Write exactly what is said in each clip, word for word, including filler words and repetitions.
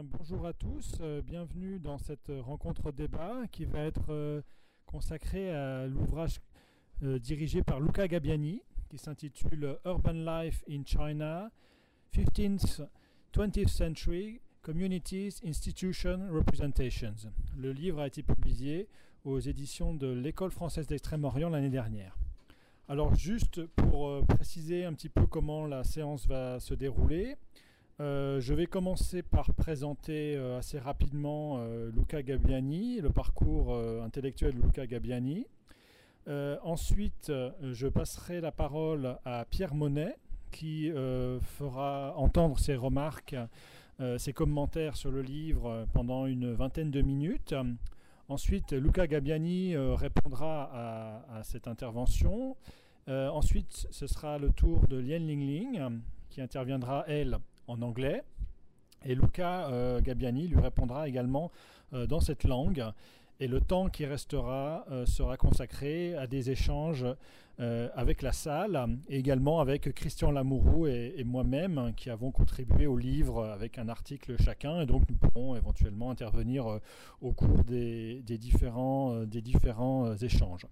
bien, bonjour à tous, euh, bienvenue dans cette rencontre débat qui va être euh, consacrée à l'ouvrage euh, dirigé par Luca Gabbiani qui s'intitule Urban Life in China, fifteenth twentieth Century, Communities, Institutions, Representations. Le livre a été publié aux éditions de l'École française d'Extrême-Orient l'année dernière. Alors juste pour euh, préciser un petit peu comment la séance va se dérouler, Euh, je vais commencer par présenter euh, assez rapidement euh, Luca Gabbiani, le parcours euh, intellectuel de Luca Gabbiani. Euh, ensuite, euh, je passerai la parole à Pierre Monet, qui euh, fera entendre ses remarques, euh, ses commentaires sur le livre pendant une vingtaine de minutes. Ensuite, Luca Gabbiani euh, répondra à, à cette intervention. Euh, ensuite, ce sera le tour de Lien Lingling, qui interviendra, elle, en anglais, et Luca euh, Gabbiani lui répondra également euh, dans cette langue, et le temps qui restera euh, sera consacré à des échanges euh, avec la salle, et également avec Christian Lamoureux et, et moi-même qui avons contribué au livre avec un article chacun, et donc nous pourrons éventuellement intervenir euh, au cours des, des différents, euh, des différents euh, échanges.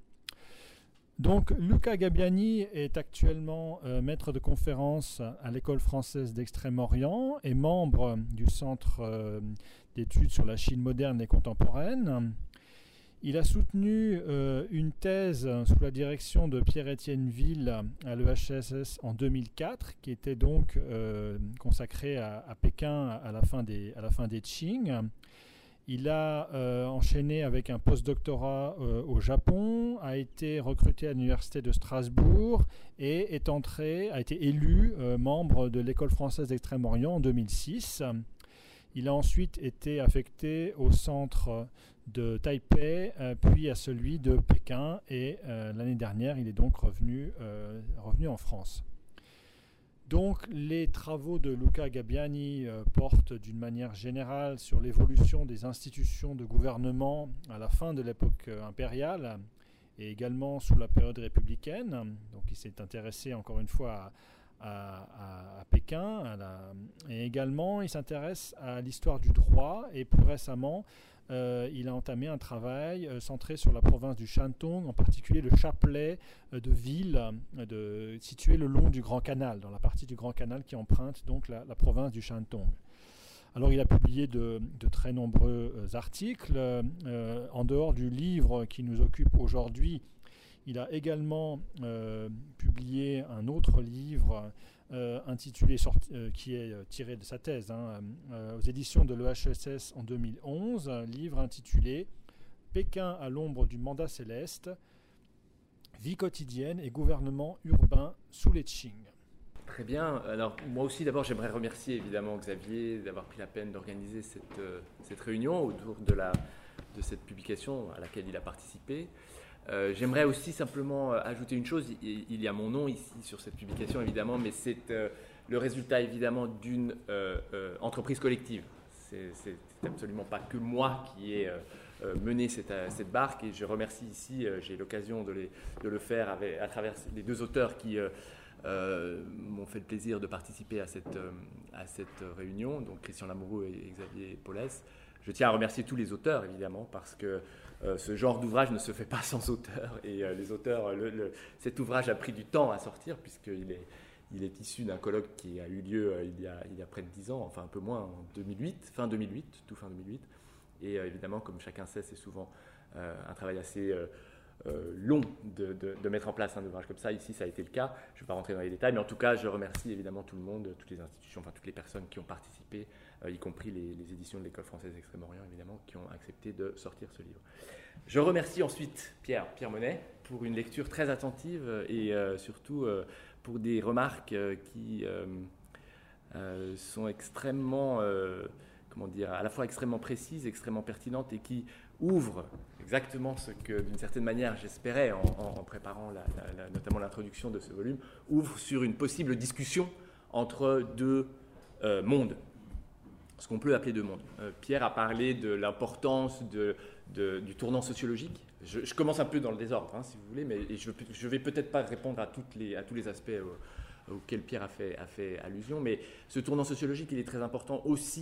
Donc, Luca Gabbiani est actuellement euh, maître de conférence à l'École française d'Extrême-Orient et membre du Centre euh, d'études sur la Chine moderne et contemporaine. Il a soutenu euh, une thèse sous la direction de Pierre-Étienne Ville à l'E H S S en deux mille quatre, qui était donc euh, consacrée à, à Pékin à la fin des, à la fin des Qing. Il a euh, enchaîné avec un post-doctorat euh, au Japon, a été recruté à l'Université de Strasbourg et est entré, a été élu euh, membre de l'École française d'Extrême-Orient en deux mille six. Il a ensuite été affecté au centre de Taipei, euh, puis à celui de Pékin, et euh, l'année dernière, il est donc revenu, euh, revenu en France. Donc, les travaux de Luca Gabbiani euh, portent d'une manière générale sur l'évolution des institutions de gouvernement à la fin de l'époque euh, impériale et également sous la période républicaine. Donc, il s'est intéressé encore une fois à, à, à Pékin à la, et également il s'intéresse à l'histoire du droit et plus récemment, Euh, il a entamé un travail euh, centré sur la province du Shantung, en particulier le chapelet euh, de villes euh, de, situées le long du Grand Canal, dans la partie du Grand Canal qui emprunte donc la, la province du Shantung. Alors il a publié de, de très nombreux euh, articles. Euh, en dehors du livre qui nous occupe aujourd'hui, il a également euh, publié un autre livre euh, intitulé, sorti, euh, qui est tiré de sa thèse, hein, euh, aux éditions de l'E H S S en deux mille onze, un livre intitulé « Pékin à l'ombre du mandat céleste, vie quotidienne et gouvernement urbain sous les Qing ». Très bien. Alors moi aussi d'abord j'aimerais remercier évidemment Xavier d'avoir pris la peine d'organiser cette, euh, cette réunion autour de, la, de cette publication à laquelle il a participé. Euh, j'aimerais aussi simplement ajouter une chose, il, il y a mon nom ici sur cette publication évidemment, mais c'est euh, le résultat évidemment d'une euh, euh, entreprise collective. C'est, c'est absolument pas que moi qui ai euh, mené cette, cette barque, et je remercie ici, euh, j'ai l'occasion de, les, de le faire avec, à travers les deux auteurs qui euh, euh, m'ont fait le plaisir de participer à cette, euh, à cette réunion, donc Christian Lamoureux et Xavier Paulès. Je tiens à remercier tous les auteurs, évidemment, parce que euh, ce genre d'ouvrage ne se fait pas sans auteurs. Et euh, les auteurs, le, le, cet ouvrage a pris du temps à sortir, puisqu'il est, il est issu d'un colloque qui a eu lieu euh, il, y a, il y a près de dix ans, enfin un peu moins, en deux mille huit, fin deux mille huit, tout fin deux mille huit. Et euh, évidemment, comme chacun sait, c'est souvent euh, un travail assez euh, euh, long de, de, de mettre en place un ouvrage comme ça. Ici, ça a été le cas. Je ne vais pas rentrer dans les détails, mais en tout cas, je remercie évidemment tout le monde, toutes les institutions, enfin toutes les personnes qui ont participé, euh, y compris les, les éditions de l'École française d'Extrême-Orient, évidemment, qui ont accepté de sortir ce livre. Je remercie ensuite Pierre, Pierre Monet, pour une lecture très attentive et euh, surtout euh, pour des remarques euh, qui euh, euh, sont extrêmement... Euh, comment dire, à la fois extrêmement précises, extrêmement pertinentes et qui ouvrent exactement ce que, d'une certaine manière, j'espérais en, en préparant la, la, la, notamment l'introduction de ce volume, ouvre sur une possible discussion entre deux euh, mondes, ce qu'on peut appeler deux mondes. Euh, Pierre a parlé de l'importance de, de, du tournant sociologique. Je, je commence un peu dans le désordre, hein, si vous voulez, mais je ne vais peut-être pas répondre à, toutes les, à tous les aspects euh, auxquels Pierre a fait, a fait allusion, mais ce tournant sociologique, il est très important aussi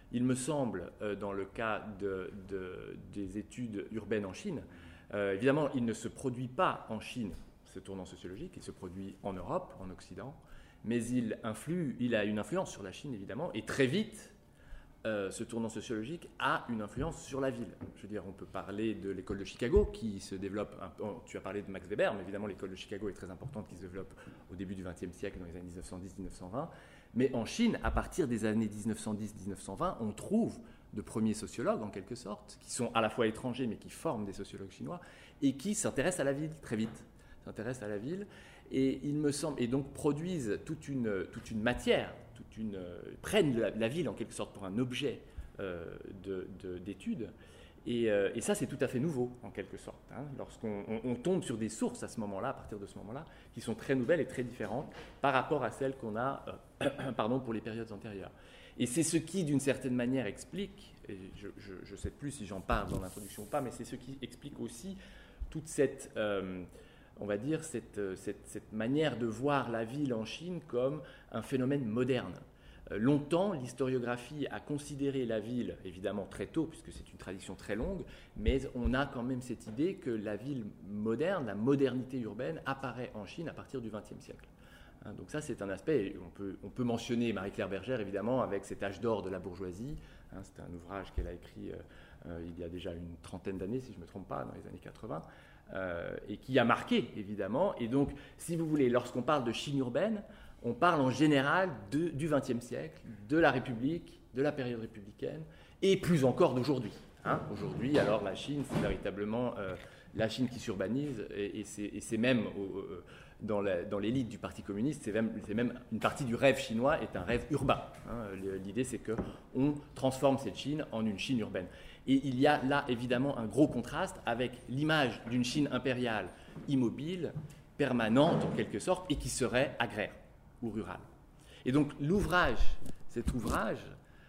il me semble, euh, dans le cas de, de, des études urbaines en Chine, euh, évidemment, il ne se produit pas en Chine, ce tournant sociologique, il se produit en Europe, en Occident, mais il influe, il a une influence sur la Chine, évidemment, et très vite, euh, ce tournant sociologique a une influence sur la ville. Je veux dire, on peut parler de l'école de Chicago, qui se développe, un peu, tu as parlé de Max Weber, mais évidemment, l'école de Chicago est très importante, qui se développe au début du vingtième siècle, dans les années dix-neuf cent dix à dix-neuf cent vingt. Mais en Chine, à partir des années dix-neuf cent dix à dix-neuf cent vingt, on trouve de premiers sociologues, en quelque sorte, qui sont à la fois étrangers, mais qui forment des sociologues chinois, et qui s'intéressent à la ville très vite, s'intéressent à la ville, et il me semble, et donc produisent toute une, toute une matière, toute une, euh, prennent la, la ville en quelque sorte pour un objet euh, de, de, d'étude, et, euh, et ça c'est tout à fait nouveau en quelque sorte, hein, lorsqu'on on, on tombe sur des sources à ce moment-là, à partir de ce moment-là, qui sont très nouvelles et très différentes par rapport à celles qu'on a euh, pardon, pour les périodes antérieures. Et c'est ce qui, d'une certaine manière, explique, et je ne sais plus si j'en parle dans l'introduction ou pas, mais c'est ce qui explique aussi toute cette, euh, on va dire, cette, cette, cette manière de voir la ville en Chine comme un phénomène moderne. Euh, longtemps, l'historiographie a considéré la ville, évidemment très tôt, puisque c'est une tradition très longue, mais on a quand même cette idée que la ville moderne, la modernité urbaine, apparaît en Chine à partir du vingtième siècle. Donc ça, c'est un aspect, on peut, on peut mentionner Marie-Claire Bergère, évidemment, avec cet âge d'or de la bourgeoisie. Hein, c'est un ouvrage qu'elle a écrit euh, euh, il y a déjà une trentaine d'années, si je ne me trompe pas, dans les années quatre-vingts, euh, et qui a marqué, évidemment. Et donc, si vous voulez, lorsqu'on parle de Chine urbaine, on parle en général de, du vingtième siècle, de la République, de la période républicaine, et plus encore d'aujourd'hui. Hein. Aujourd'hui, alors, la Chine, c'est véritablement euh, la Chine qui s'urbanise, et, et, c'est, et c'est même... Euh, Dans, la, dans l'élite du Parti communiste, c'est même, c'est même une partie du rêve chinois est un rêve urbain. Hein. L'idée, c'est qu'on transforme cette Chine en une Chine urbaine. Et il y a là, évidemment, un gros contraste avec l'image d'une Chine impériale immobile, permanente en quelque sorte, et qui serait agraire ou rurale. Et donc, l'ouvrage, cet ouvrage,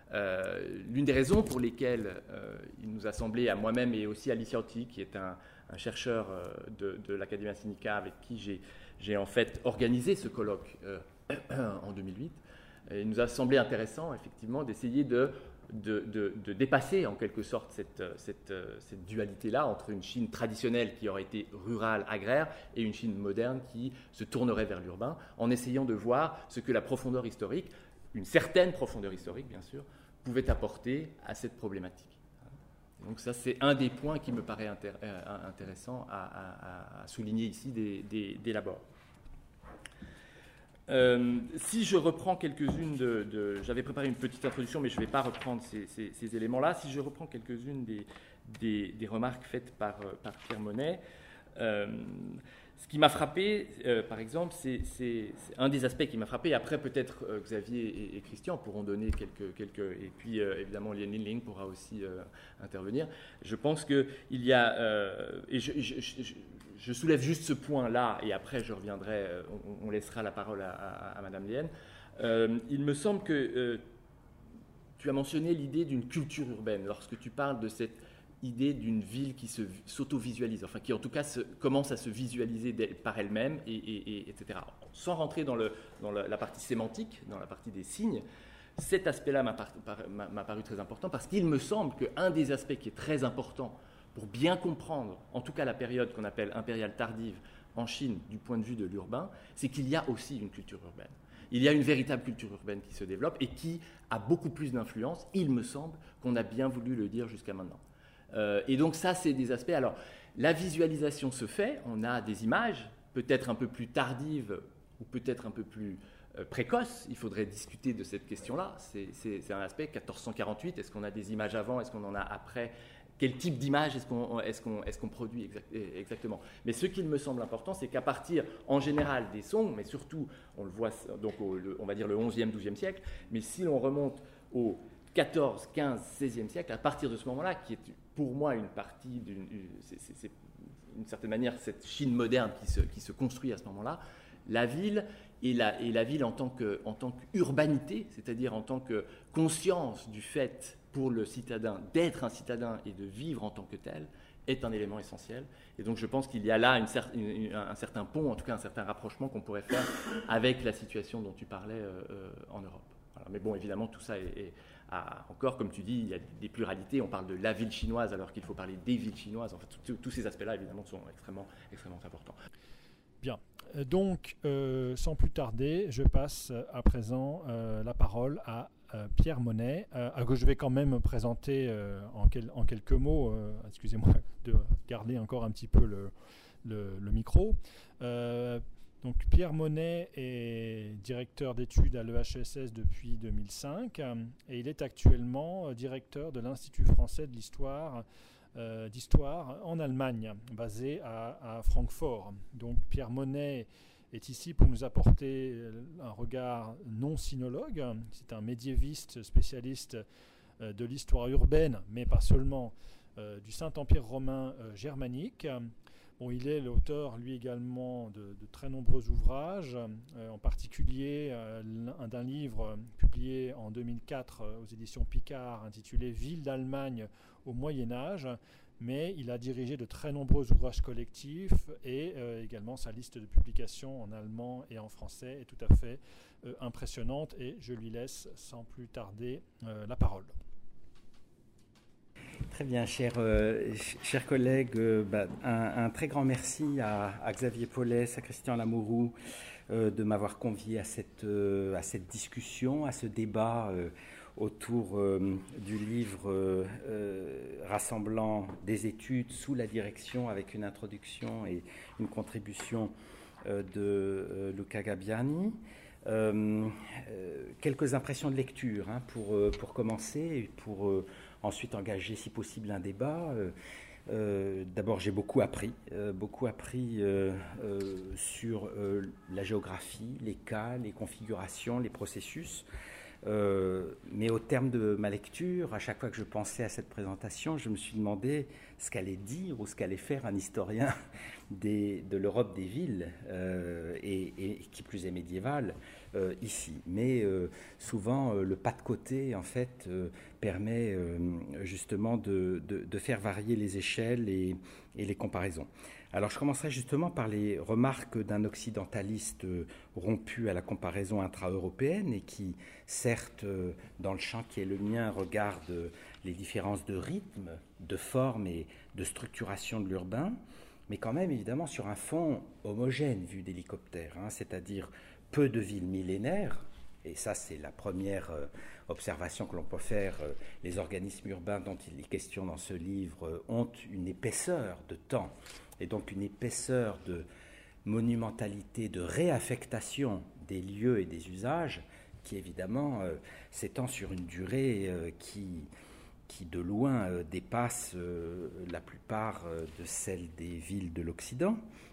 euh, l'une des raisons pour lesquelles euh, il nous a semblé, à moi-même et aussi à Alicia Otti, qui est un, un chercheur euh, de, de l'Academia Sinica avec qui j'ai J'ai en fait organisé ce colloque euh, en deux mille huit. Et il nous a semblé intéressant, effectivement, d'essayer de, de, de, de dépasser, en quelque sorte, cette, cette, cette dualité-là entre une Chine traditionnelle qui aurait été rurale, agraire, et une Chine moderne qui se tournerait vers l'urbain, en essayant de voir ce que la profondeur historique, une certaine profondeur historique, bien sûr, pouvait apporter à cette problématique. Donc ça, c'est un des points qui me paraît intér- euh, intéressant à, à, à souligner ici dès, dès, dès l'abord. Euh, si je reprends quelques-unes de, de... J'avais préparé une petite introduction, mais je ne vais pas reprendre ces, ces, ces éléments-là. Si je reprends quelques-unes des, des, des remarques faites par, par Pierre Monet, euh, ce qui m'a frappé, euh, par exemple, c'est, c'est, c'est un des aspects qui m'a frappé. Après, peut-être euh, Xavier et, et Christian pourront donner quelques... quelques et puis, euh, évidemment, Lien Ling pourra aussi euh, intervenir. Je pense qu'il y a... Euh, et je, je, je, je soulève juste ce point-là, et après, je reviendrai... On, on laissera la parole à, à, à Madame Lien. Euh, il me semble que euh, tu as mentionné l'idée d'une culture urbaine lorsque tu parles de cette idée d'une ville qui se, s'auto-visualise, enfin qui en tout cas se, commence à se visualiser par elle-même, et, et, et, etc. Sans rentrer dans, le, dans la, la partie sémantique, dans la partie des signes, cet aspect-là m'a, par, m'a, m'a paru très important parce qu'il me semble qu'un des aspects qui est très important pour bien comprendre, en tout cas la période qu'on appelle impériale tardive en Chine du point de vue de l'urbain, c'est qu'il y a aussi une culture urbaine. Il y a une véritable culture urbaine qui se développe et qui a beaucoup plus d'influence, il me semble, qu'on a bien voulu le dire jusqu'à maintenant. Euh, et donc ça, c'est des aspects. Alors, la visualisation se fait, on a des images, peut-être un peu plus tardives ou peut-être un peu plus euh, précoces. Il faudrait discuter de cette question-là. C'est, c'est, c'est un aspect, quatorze cent quarante-huit, est-ce qu'on a des images avant, est-ce qu'on en a après? Quel type d'image est-ce qu'on, est-ce qu'on, est-ce qu'on produit exact, exactement? Mais ce qu'il me semble important, c'est qu'à partir, en général, des sons, mais surtout, on le voit, donc au, le, on va dire le onzième, douzième siècle, mais si l'on remonte au quatorze, quinze, seizième siècle, à partir de ce moment-là, qui est pour moi une partie, d'une, c'est, c'est, c'est d'une certaine manière cette Chine moderne qui se, qui se construit à ce moment-là, la ville et la, et la ville en tant que, en tant qu'urbanité, c'est-à-dire en tant que conscience du fait pour le citadin d'être un citadin et de vivre en tant que tel, est un élément essentiel. Et donc je pense qu'il y a là une cer- une, un certain pont, en tout cas un certain rapprochement qu'on pourrait faire avec la situation dont tu parlais euh, euh, en Europe. Voilà. Mais bon, évidemment, tout ça est, est à, encore, comme tu dis, il y a des pluralités, on parle de la ville chinoise alors qu'il faut parler des villes chinoises. En fait, tous ces aspects-là, évidemment, sont extrêmement, extrêmement importants. Bien. Donc, euh, sans plus tarder, je passe à présent euh, la parole à euh, Pierre Monet, euh, que je vais quand même présenter euh, en, quel, en quelques mots. Euh, excusez-moi de garder encore un petit peu le, le, le micro. Euh, donc, Pierre Monet est directeur d'études à l'E H E S S depuis deux mille cinq euh, et il est actuellement directeur de l'Institut français de l'histoire Euh, d'histoire en Allemagne, basé à, à Francfort. Donc Pierre Monet est ici pour nous apporter un regard non sinologue. C'est un médiéviste spécialiste euh, de l'histoire urbaine, mais pas seulement, euh, du Saint-Empire romain euh, germanique. Bon, il est l'auteur, lui également, de, de très nombreux ouvrages, euh, en particulier euh, d'un livre publié en deux mille quatre euh, aux éditions Picard, intitulé « Ville d'Allemagne au Moyen-Âge », mais il a dirigé de très nombreux ouvrages collectifs et euh, également sa liste de publications en allemand et en français est tout à fait euh, impressionnante et je lui laisse sans plus tarder euh, la parole. Très bien, chers euh, chers collègues, euh, bah, un, un très grand merci à, à Xavier Paulès, à Christian Lamourou euh, de m'avoir convié à cette, euh, à cette discussion, à ce débat euh, autour euh, du livre euh, euh, rassemblant des études sous la direction avec une introduction et une contribution euh, de euh, Luca Gabbiani. Euh, euh, quelques impressions de lecture hein, pour, euh, pour commencer et pour euh, ensuite engager si possible un débat. Euh, euh, d'abord j'ai beaucoup appris, euh, beaucoup appris euh, euh, sur euh, la géographie, les cas, les configurations, les processus. Euh, mais au terme de ma lecture, à chaque fois que je pensais à cette présentation, je me suis demandé ce qu'allait dire ou ce qu'allait faire un historien des, de l'Europe des villes, euh, et, et qui plus est médiévale, euh, ici. Mais euh, souvent, euh, le pas de côté, en fait, euh, permet euh, justement de, de, de faire varier les échelles et, et les comparaisons. Alors, je commencerai justement par les remarques d'un occidentaliste euh, rompu à la comparaison intra-européenne et qui, certes, euh, dans le champ qui est le mien, regarde euh, les différences de rythme, de forme et de structuration de l'urbain, mais quand même, évidemment, sur un fond homogène vu d'hélicoptère, hein, c'est-à-dire peu de villes millénaires, et ça, c'est la première euh, observation que l'on peut faire. Euh, les organismes urbains dont il est question dans ce livre euh, ont une épaisseur de temps, et donc une épaisseur de monumentalité, de réaffectation des lieux et des usages, qui évidemment euh, s'étend sur une durée euh, qui, qui de loin euh, dépasse euh, la plupart euh, de celles des villes de l'Occident.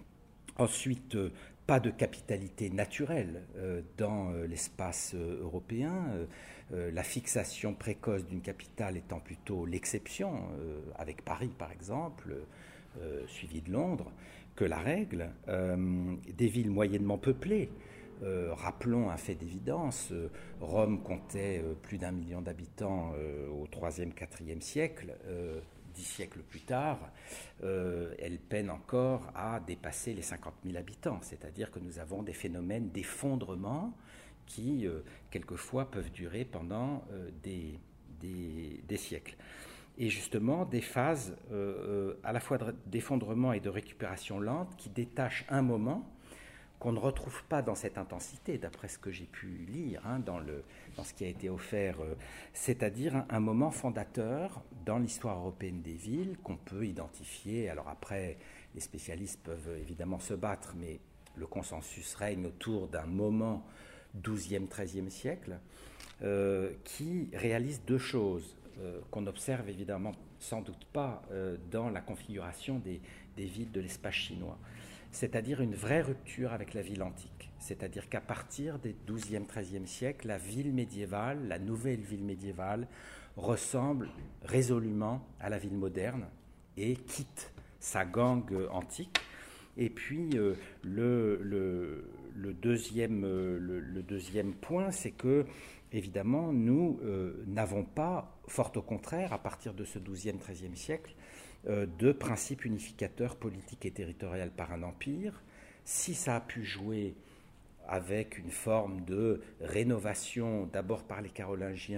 Ensuite, euh, pas de capitalité naturelle euh, dans euh, l'espace euh, européen, euh, euh, la fixation précoce d'une capitale étant plutôt l'exception, euh, avec Paris par exemple, euh, suivi de Londres, que la règle. Euh, des villes moyennement peuplées. Euh, rappelons un fait d'évidence, euh, Rome comptait euh, plus d'un million d'habitants euh, au troisième, quatrième siècle. Euh, dix siècles plus tard, euh, elle peine encore à dépasser les cinquante mille habitants. C'est-à-dire que nous avons des phénomènes d'effondrement qui, euh, quelquefois, peuvent durer pendant euh, des, des, des siècles. Et justement, des phases euh, à la fois d'effondrement et de récupération lente qui détachent un moment qu'on ne retrouve pas dans cette intensité, d'après ce que j'ai pu lire hein, dans, le, dans ce qui a été offert, euh, c'est-à-dire un, un moment fondateur dans l'histoire européenne des villes qu'on peut identifier. Alors après, les spécialistes peuvent évidemment se battre, mais le consensus règne autour d'un moment douzième, treizième siècle euh, qui réalise deux choses euh, qu'on observe évidemment sans doute pas euh, dans la configuration des, des villes de l'espace chinois. C'est-à-dire une vraie rupture avec la ville antique. C'est-à-dire qu'à partir des douzième, treizième siècle, la ville médiévale, la nouvelle ville médiévale, ressemble résolument à la ville moderne et quitte sa gangue antique. Et puis, euh, le, le, le, deuxième, euh, le, le deuxième point, c'est que, évidemment, nous euh, n'avons pas, fort au contraire, à partir de ce douzième, treizième siècle, de principes unificateurs politiques et territoriales par un empire. Si ça a pu jouer avec une forme de rénovation, d'abord par les Carolingiens,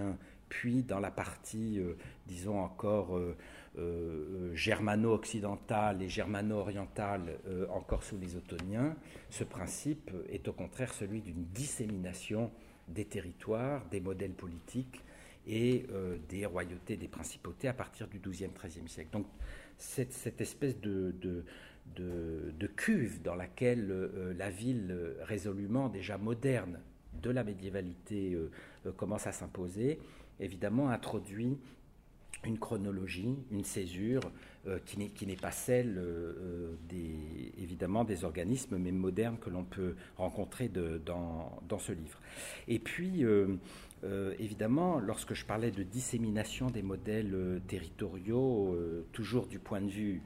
puis dans la partie, euh, disons encore, euh, euh, germano-occidentale et germano-orientale, euh, encore sous les Ottoniens, ce principe est au contraire celui d'une dissémination des territoires, des modèles politiques et euh, des royautés, des principautés à partir du douzième treizième siècle. Donc cette, cette espèce de, de, de, de cuve dans laquelle euh, la ville euh, résolument déjà moderne de la médiévalité euh, euh, commence à s'imposer, évidemment introduit une chronologie, une césure euh, qui n'est, qui n'est pas celle euh, des, évidemment des organismes même modernes que l'on peut rencontrer de, dans, dans ce livre. Et puis euh, euh, évidemment, lorsque je parlais de dissémination des modèles euh, territoriaux, euh, toujours du point de vue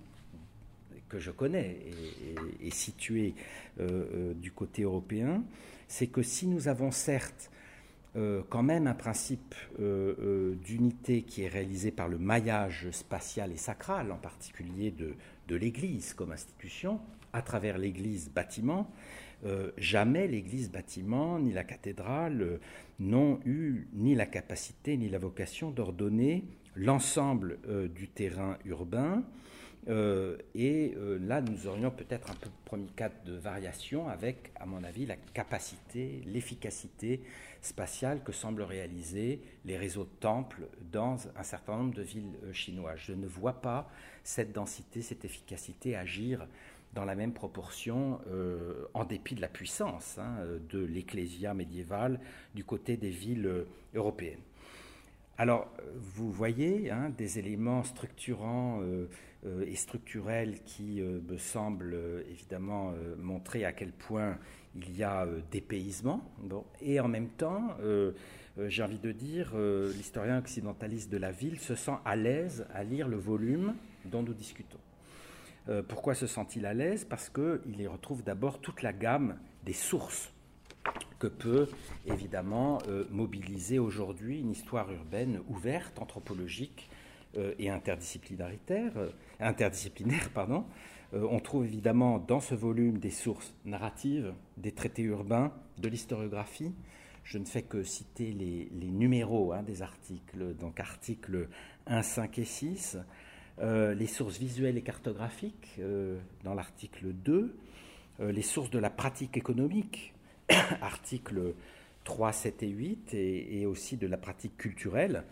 que je connais et, et, et situé euh, euh, du côté européen, c'est que si nous avons certes Euh, quand même un principe euh, euh, d'unité qui est réalisé par le maillage spatial et sacral, en particulier de, de l'Église comme institution, à travers l'Église bâtiment, euh, jamais l'Église bâtiment ni la cathédrale euh, n'ont eu ni la capacité ni la vocation d'ordonner l'ensemble euh, du terrain urbain. Euh, et euh, là, nous aurions peut-être un peu premier cas de variation avec, à mon avis, la capacité, l'efficacité spatiale que semblent réaliser les réseaux de temples dans un certain nombre de villes euh, chinoises. Je ne vois pas cette densité, cette efficacité agir dans la même proportion, euh, en dépit de la puissance hein, de l'ecclésia médiévale du côté des villes euh, européennes. Alors, vous voyez hein, des éléments structurants euh, euh, et structurels qui euh, me semblent euh, évidemment euh, montrer à quel point il y a euh, dépaysement. Bon, et en même temps, euh, euh, j'ai envie de dire, euh, l'historien occidentaliste de la ville se sent à l'aise à lire le volume dont nous discutons. Euh, pourquoi se sent-il à l'aise ? Parce qu'il y retrouve d'abord toute la gamme des sources que peut évidemment euh, mobiliser aujourd'hui une histoire urbaine ouverte, anthropologique euh, et interdisciplinaire. Euh, interdisciplinaire pardon. Euh, on trouve évidemment dans ce volume des sources narratives, des traités urbains, de l'historiographie. Je ne fais que citer les, les numéros hein, des articles, donc articles un, cinq et six, euh, les sources visuelles et cartographiques euh, dans l'article deux, euh, les sources de la pratique économique, articles trois, sept et huit, et, et aussi de la pratique culturelle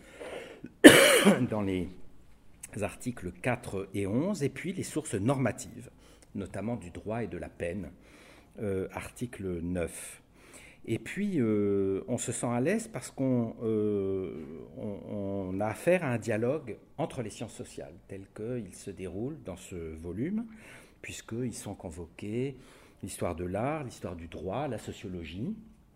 dans les articles quatre et onze, et puis les sources normatives, notamment du droit et de la peine, euh, article neuf. Et puis, euh, on se sent à l'aise parce qu'on euh, on, on a affaire à un dialogue entre les sciences sociales, tel qu'il se déroule dans ce volume, puisqu'ils sont convoqués l'histoire de l'art, l'histoire du droit, la sociologie,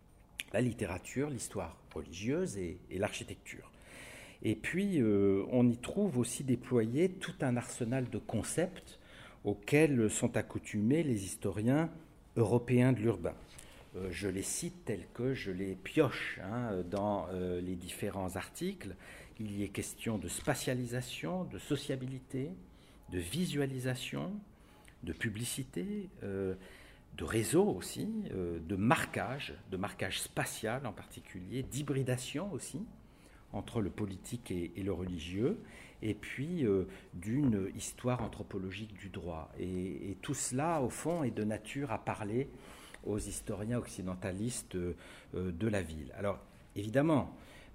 la littérature, l'histoire religieuse et, et l'architecture. Et puis, euh, on y trouve aussi déployé tout un arsenal de concepts auxquels sont accoutumés les historiens européens de l'urbain. Euh, je les cite tels que je les pioche hein, dans euh, les différents articles. Il y est question de spatialisation, de sociabilité, de visualisation, de publicité, euh, de réseau aussi, euh, de marquage, de marquage spatial en particulier, d'hybridation aussi entre le politique et, et le religieux, et puis euh, d'une histoire anthropologique du droit. Et, et tout cela, au fond, est de nature à parler aux historiens occidentalistes euh, de la ville. Alors, évidemment,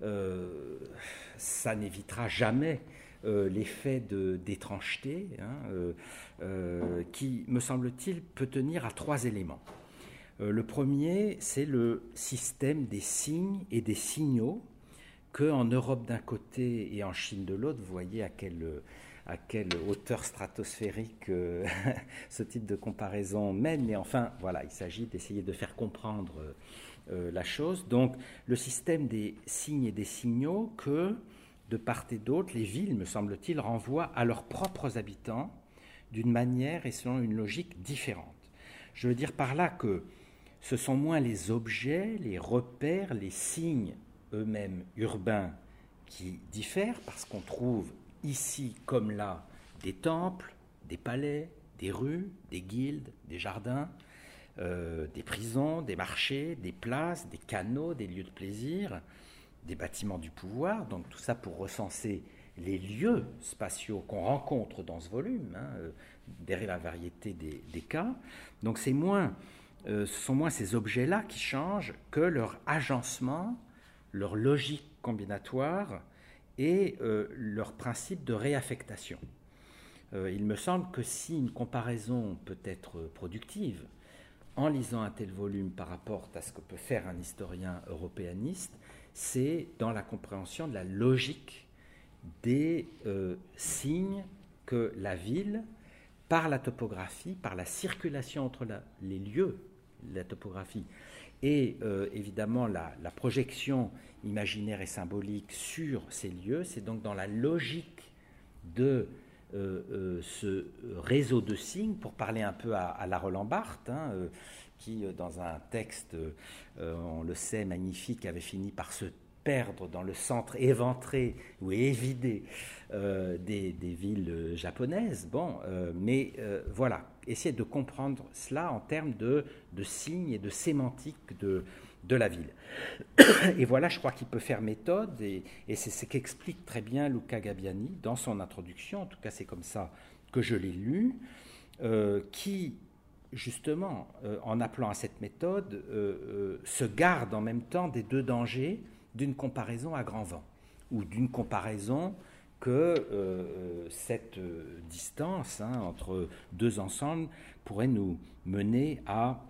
euh, ça n'évitera jamais Euh, l'effet de, d'étrangeté, hein, euh, euh, qui, me semble-t-il, peut tenir à trois éléments. Euh, le premier, c'est le système des signes et des signaux qu'en Europe d'un côté et en Chine de l'autre, vous voyez à quelle, à quelle hauteur stratosphérique euh, ce type de comparaison mène, mais enfin, voilà, il s'agit d'essayer de faire comprendre euh, la chose. Donc, le système des signes et des signaux que de part et d'autre, les villes, me semble-t-il, renvoient à leurs propres habitants d'une manière et selon une logique différente. Je veux dire par là que ce sont moins les objets, les repères, les signes eux-mêmes urbains qui diffèrent, parce qu'on trouve ici comme là des temples, des palais, des rues, des guildes, des jardins, euh, des prisons, des marchés, des places, des canaux, des lieux de plaisir, des bâtiments du pouvoir, donc tout ça pour recenser les lieux spatiaux qu'on rencontre dans ce volume, hein, euh, derrière la variété des, des cas. Donc c'est moins, euh, ce sont moins ces objets-là qui changent que leur agencement, leur logique combinatoire et euh, leur principe de réaffectation. Euh, il me semble que si une comparaison peut être productive, en lisant un tel volume par rapport à ce que peut faire un historien européaniste, c'est dans la compréhension de la logique des euh, signes que la ville, par la topographie, par la circulation entre la, les lieux, la topographie, et euh, évidemment la, la projection imaginaire et symbolique sur ces lieux, c'est donc dans la logique de euh, euh, ce réseau de signes, pour parler un peu à, à la Roland Barthes, hein, euh, qui, dans un texte, euh, on le sait, magnifique, avait fini par se perdre dans le centre éventré ou évidé euh, des, des villes japonaises. Bon, euh, mais euh, voilà, essayer de comprendre cela en termes de, de signes et de sémantique de, de la ville. Et voilà, je crois qu'il peut faire méthode, et, et c'est ce qu'explique très bien Luca Gabbiani dans son introduction, en tout cas c'est comme ça que je l'ai lu, euh, qui, justement, euh, en appelant à cette méthode, euh, euh, se garde en même temps des deux dangers d'une comparaison à grand vent, ou d'une comparaison que euh, cette euh, distance, hein, entre deux ensembles pourrait nous mener à,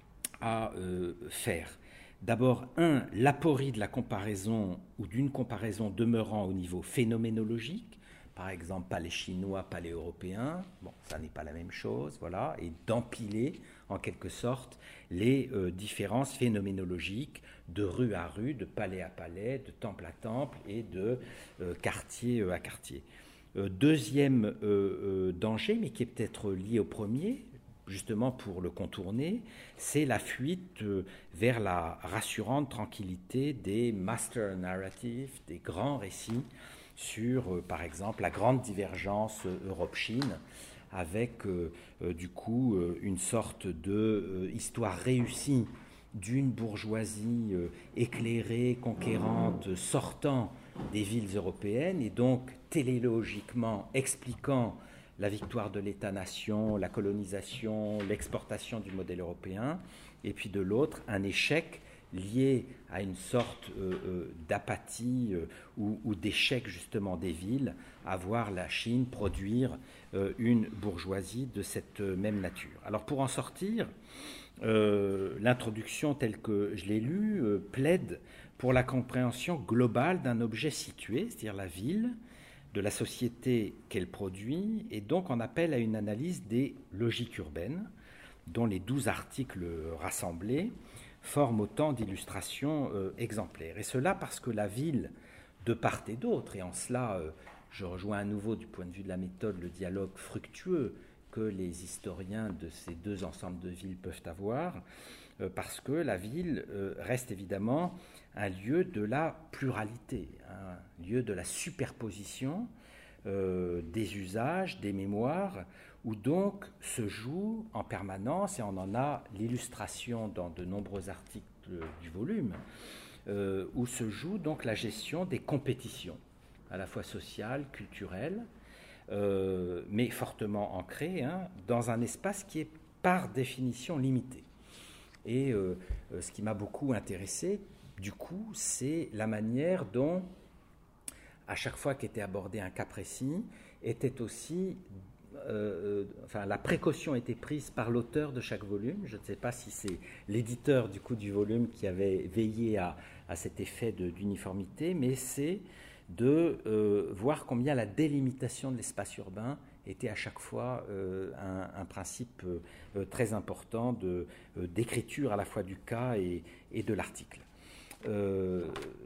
à euh, faire. D'abord, un, l'aporie de la comparaison ou d'une comparaison demeurant au niveau phénoménologique, par exemple, pas les Chinois, pas les Européens, bon, ça n'est pas la même chose, voilà, et d'empiler en quelque sorte les euh, différences phénoménologiques de rue à rue, de palais à palais, de temple à temple et de euh, quartier à quartier. Euh, deuxième euh, euh, danger, mais qui est peut-être lié au premier, justement pour le contourner, c'est la fuite euh, vers la rassurante tranquillité des master narratives, des grands récits sur, euh, par exemple, la grande divergence euh, Europe-Chine, avec euh, euh, du coup euh, une sorte de euh, histoire réussie d'une bourgeoisie euh, éclairée, conquérante, sortant des villes européennes, et donc télélogiquement expliquant la victoire de l'État-nation, la colonisation, l'exportation du modèle européen, et puis de l'autre, un échec lié à une sorte euh, euh, d'apathie euh, ou, ou d'échec justement des villes, à voir la Chine produire euh, une bourgeoisie de cette euh, même nature. Alors pour en sortir, euh, l'introduction telle que je l'ai lue euh, plaide pour la compréhension globale d'un objet situé, c'est-à-dire la ville, de la société qu'elle produit, et donc on appelle à une analyse des logiques urbaines, dont les douze articles rassemblés forment autant d'illustrations euh, exemplaires. Et cela parce que la ville, de part et d'autre, et en cela euh, je rejoins à nouveau du point de vue de la méthode le dialogue fructueux que les historiens de ces deux ensembles de villes peuvent avoir, euh, parce que la ville euh, reste évidemment un lieu de la pluralité, un lieu de la superposition euh, des usages, des mémoires, où donc se joue en permanence, et on en a l'illustration dans de nombreux articles du volume, euh, où se joue donc la gestion des compétitions, à la fois sociales, culturelles, euh, mais fortement ancrées, hein, dans un espace qui est par définition limité. Et euh, ce qui m'a beaucoup intéressé, du coup, c'est la manière dont, à chaque fois qu'était abordé un cas précis, était aussi, euh, enfin, la précaution était prise par l'auteur de chaque volume. Je ne sais pas si c'est l'éditeur du coup du volume qui avait veillé à, à cet effet de, d'uniformité, mais c'est de euh, voir combien la délimitation de l'espace urbain était à chaque fois euh, un, un principe euh, très important de, euh, d'écriture à la fois du cas et, et de l'article. Euh,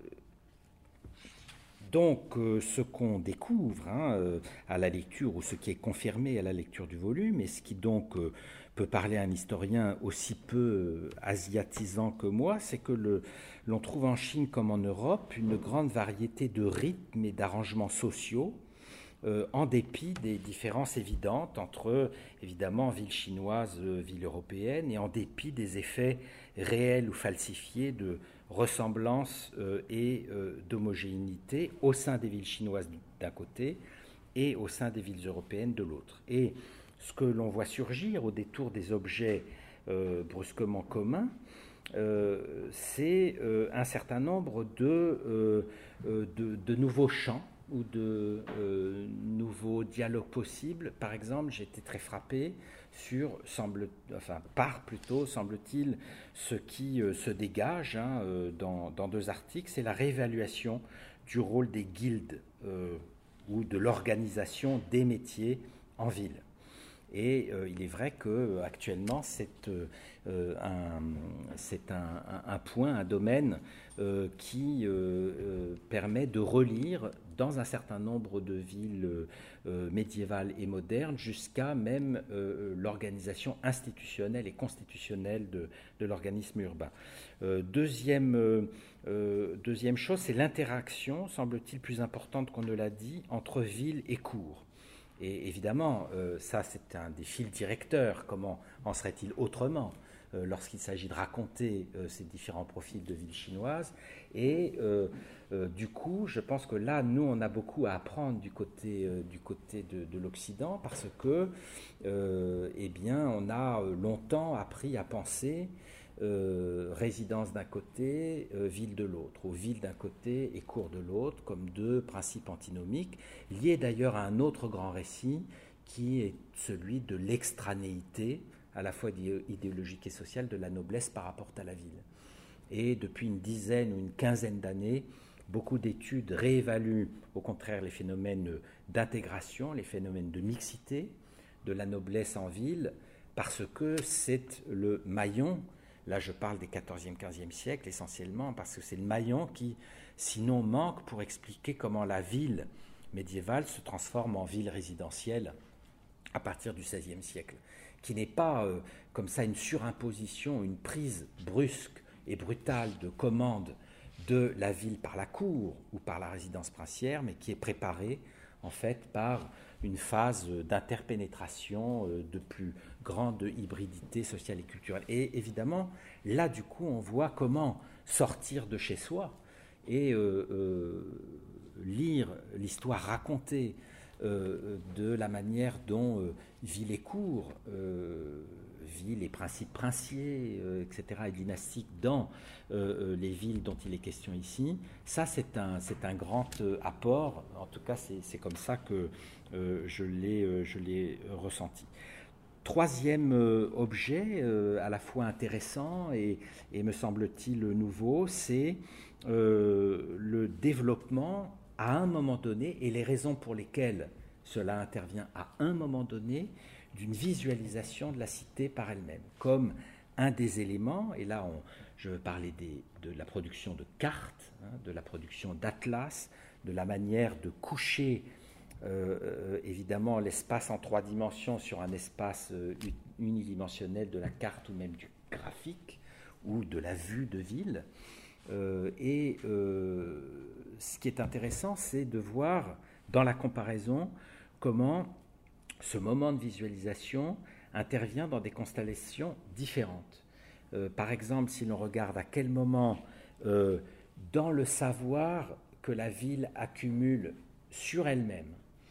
donc, euh, ce qu'on découvre hein, euh, à la lecture, ou ce qui est confirmé à la lecture du volume, et ce qui donc euh, peut parler à un historien aussi peu euh, asiatisant que moi, c'est que le, l'on trouve en Chine comme en Europe une grande variété de rythmes et d'arrangements sociaux euh, en dépit des différences évidentes entre, évidemment, ville chinoise, euh, ville européenne, et en dépit des effets réels ou falsifiés de ressemblance euh, et euh, d'homogénéité au sein des villes chinoises d'un côté et au sein des villes européennes de l'autre. Et ce que l'on voit surgir au détour des objets euh, brusquement communs, euh, c'est euh, un certain nombre de, euh, de, de nouveaux champs ou de euh, nouveaux dialogues possibles. Par exemple, j'ai été très frappé sur, semble, enfin, par plutôt, semble-t-il, ce qui euh, se dégage hein, euh, dans, dans deux articles, c'est la réévaluation du rôle des guildes euh, ou de l'organisation des métiers en ville. Et euh, il est vrai qu'actuellement, c'est, euh, un, c'est un, un, un point, un domaine euh, qui euh, euh, permet de relire dans un certain nombre de villes euh, médiévales et modernes, jusqu'à même euh, l'organisation institutionnelle et constitutionnelle de, de l'organisme urbain. Euh, deuxième, euh, deuxième chose, c'est l'interaction, semble-t-il plus importante qu'on ne l'a dit, entre ville et cour. Et évidemment, euh, ça c'est un des fils directeurs. Comment en serait-il autrement euh, lorsqu'il s'agit de raconter euh, ces différents profils de villes chinoises? Et euh, euh, du coup, je pense que là, nous, on a beaucoup à apprendre du côté, euh, du côté de, de l'Occident, parce que, euh, eh bien, on a longtemps appris à penser Euh, résidence d'un côté, euh, ville de l'autre, ou ville d'un côté et cour de l'autre, comme deux principes antinomiques, liés d'ailleurs à un autre grand récit qui est celui de l'extranéité, à la fois idéologique et sociale, de la noblesse par rapport à la ville. Et depuis une dizaine ou une quinzaine d'années, beaucoup d'études réévaluent au contraire les phénomènes d'intégration, les phénomènes de mixité de la noblesse en ville, parce que c'est le maillon. Là, je parle des quatorzième, quinzième siècles essentiellement, parce que c'est le maillon qui, sinon, manque pour expliquer comment la ville médiévale se transforme en ville résidentielle à partir du seizième siècle, qui n'est pas euh, comme ça une surimposition, une prise brusque et brutale de commande de la ville par la cour ou par la résidence princière, mais qui est préparée en fait par une phase d'interpénétration, de plus grande hybridité sociale et culturelle. Et évidemment, là, du coup, on voit comment sortir de chez soi et euh, euh, lire l'histoire racontée euh, de la manière dont euh, vit les cours, euh, vit les principes princiers, euh, et cetera, et dynastiques dans euh, les villes dont il est question ici. Ça, c'est un, c'est un grand euh, apport. En tout cas, c'est, c'est comme ça que euh, je l'ai, euh, je l'ai ressenti. Troisième euh, objet, euh, à la fois intéressant et, et me semble-t-il nouveau, c'est euh, le développement à un moment donné, et les raisons pour lesquelles cela intervient à un moment donné, d'une visualisation de la cité par elle-même, comme un des éléments, et là on, je veux parler des, de la production de cartes, hein, de la production d'atlas, de la manière de coucher euh, euh, évidemment l'espace en trois dimensions sur un espace euh, unidimensionnel de la carte ou même du graphique ou de la vue de ville. Euh, et euh, ce qui est intéressant, c'est de voir dans la comparaison comment ce moment de visualisation intervient dans des constellations différentes. Euh, par exemple, si l'on regarde à quel moment, euh, dans le savoir que la ville accumule sur elle-même,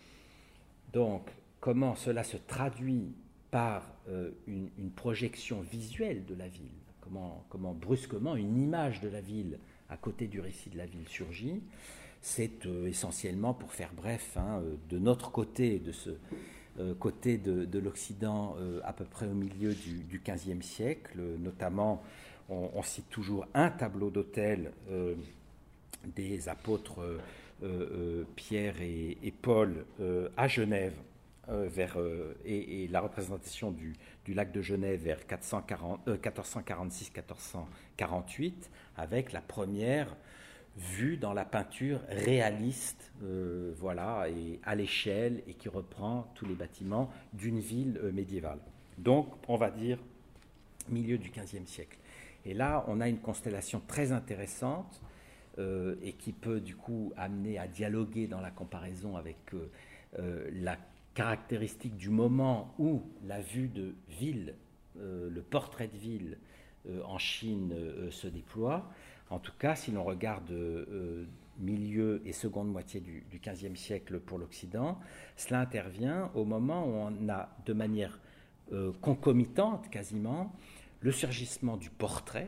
donc comment cela se traduit par euh, une, une projection visuelle de la ville, comment, comment brusquement une image de la ville à côté du récit de la ville surgit, c'est euh, essentiellement, pour faire bref, hein, de notre côté, de ce euh, côté de, de l'Occident, euh, à peu près au milieu du, du quinzième siècle, notamment, on, on cite toujours un tableau d'autel euh, des apôtres euh, euh, Pierre et, et Paul euh, à Genève, euh, vers, euh, et, et la représentation du, du lac de Genève vers quatorze cent quarante-six quatorze cent quarante-huit, avec la première vue dans la peinture réaliste, euh, voilà, et à l'échelle, et qui reprend tous les bâtiments d'une ville euh, médiévale. Donc, on va dire milieu du quinzième siècle. Et là, on a une constellation très intéressante euh, et qui peut du coup amener à dialoguer dans la comparaison avec euh, euh, la caractéristique du moment où la vue de ville, euh, le portrait de ville euh, en Chine euh, se déploie. En tout cas, si l'on regarde euh, milieu et seconde moitié du, du quinzième siècle pour l'Occident, cela intervient au moment où on a de manière euh, concomitante quasiment le surgissement du portrait,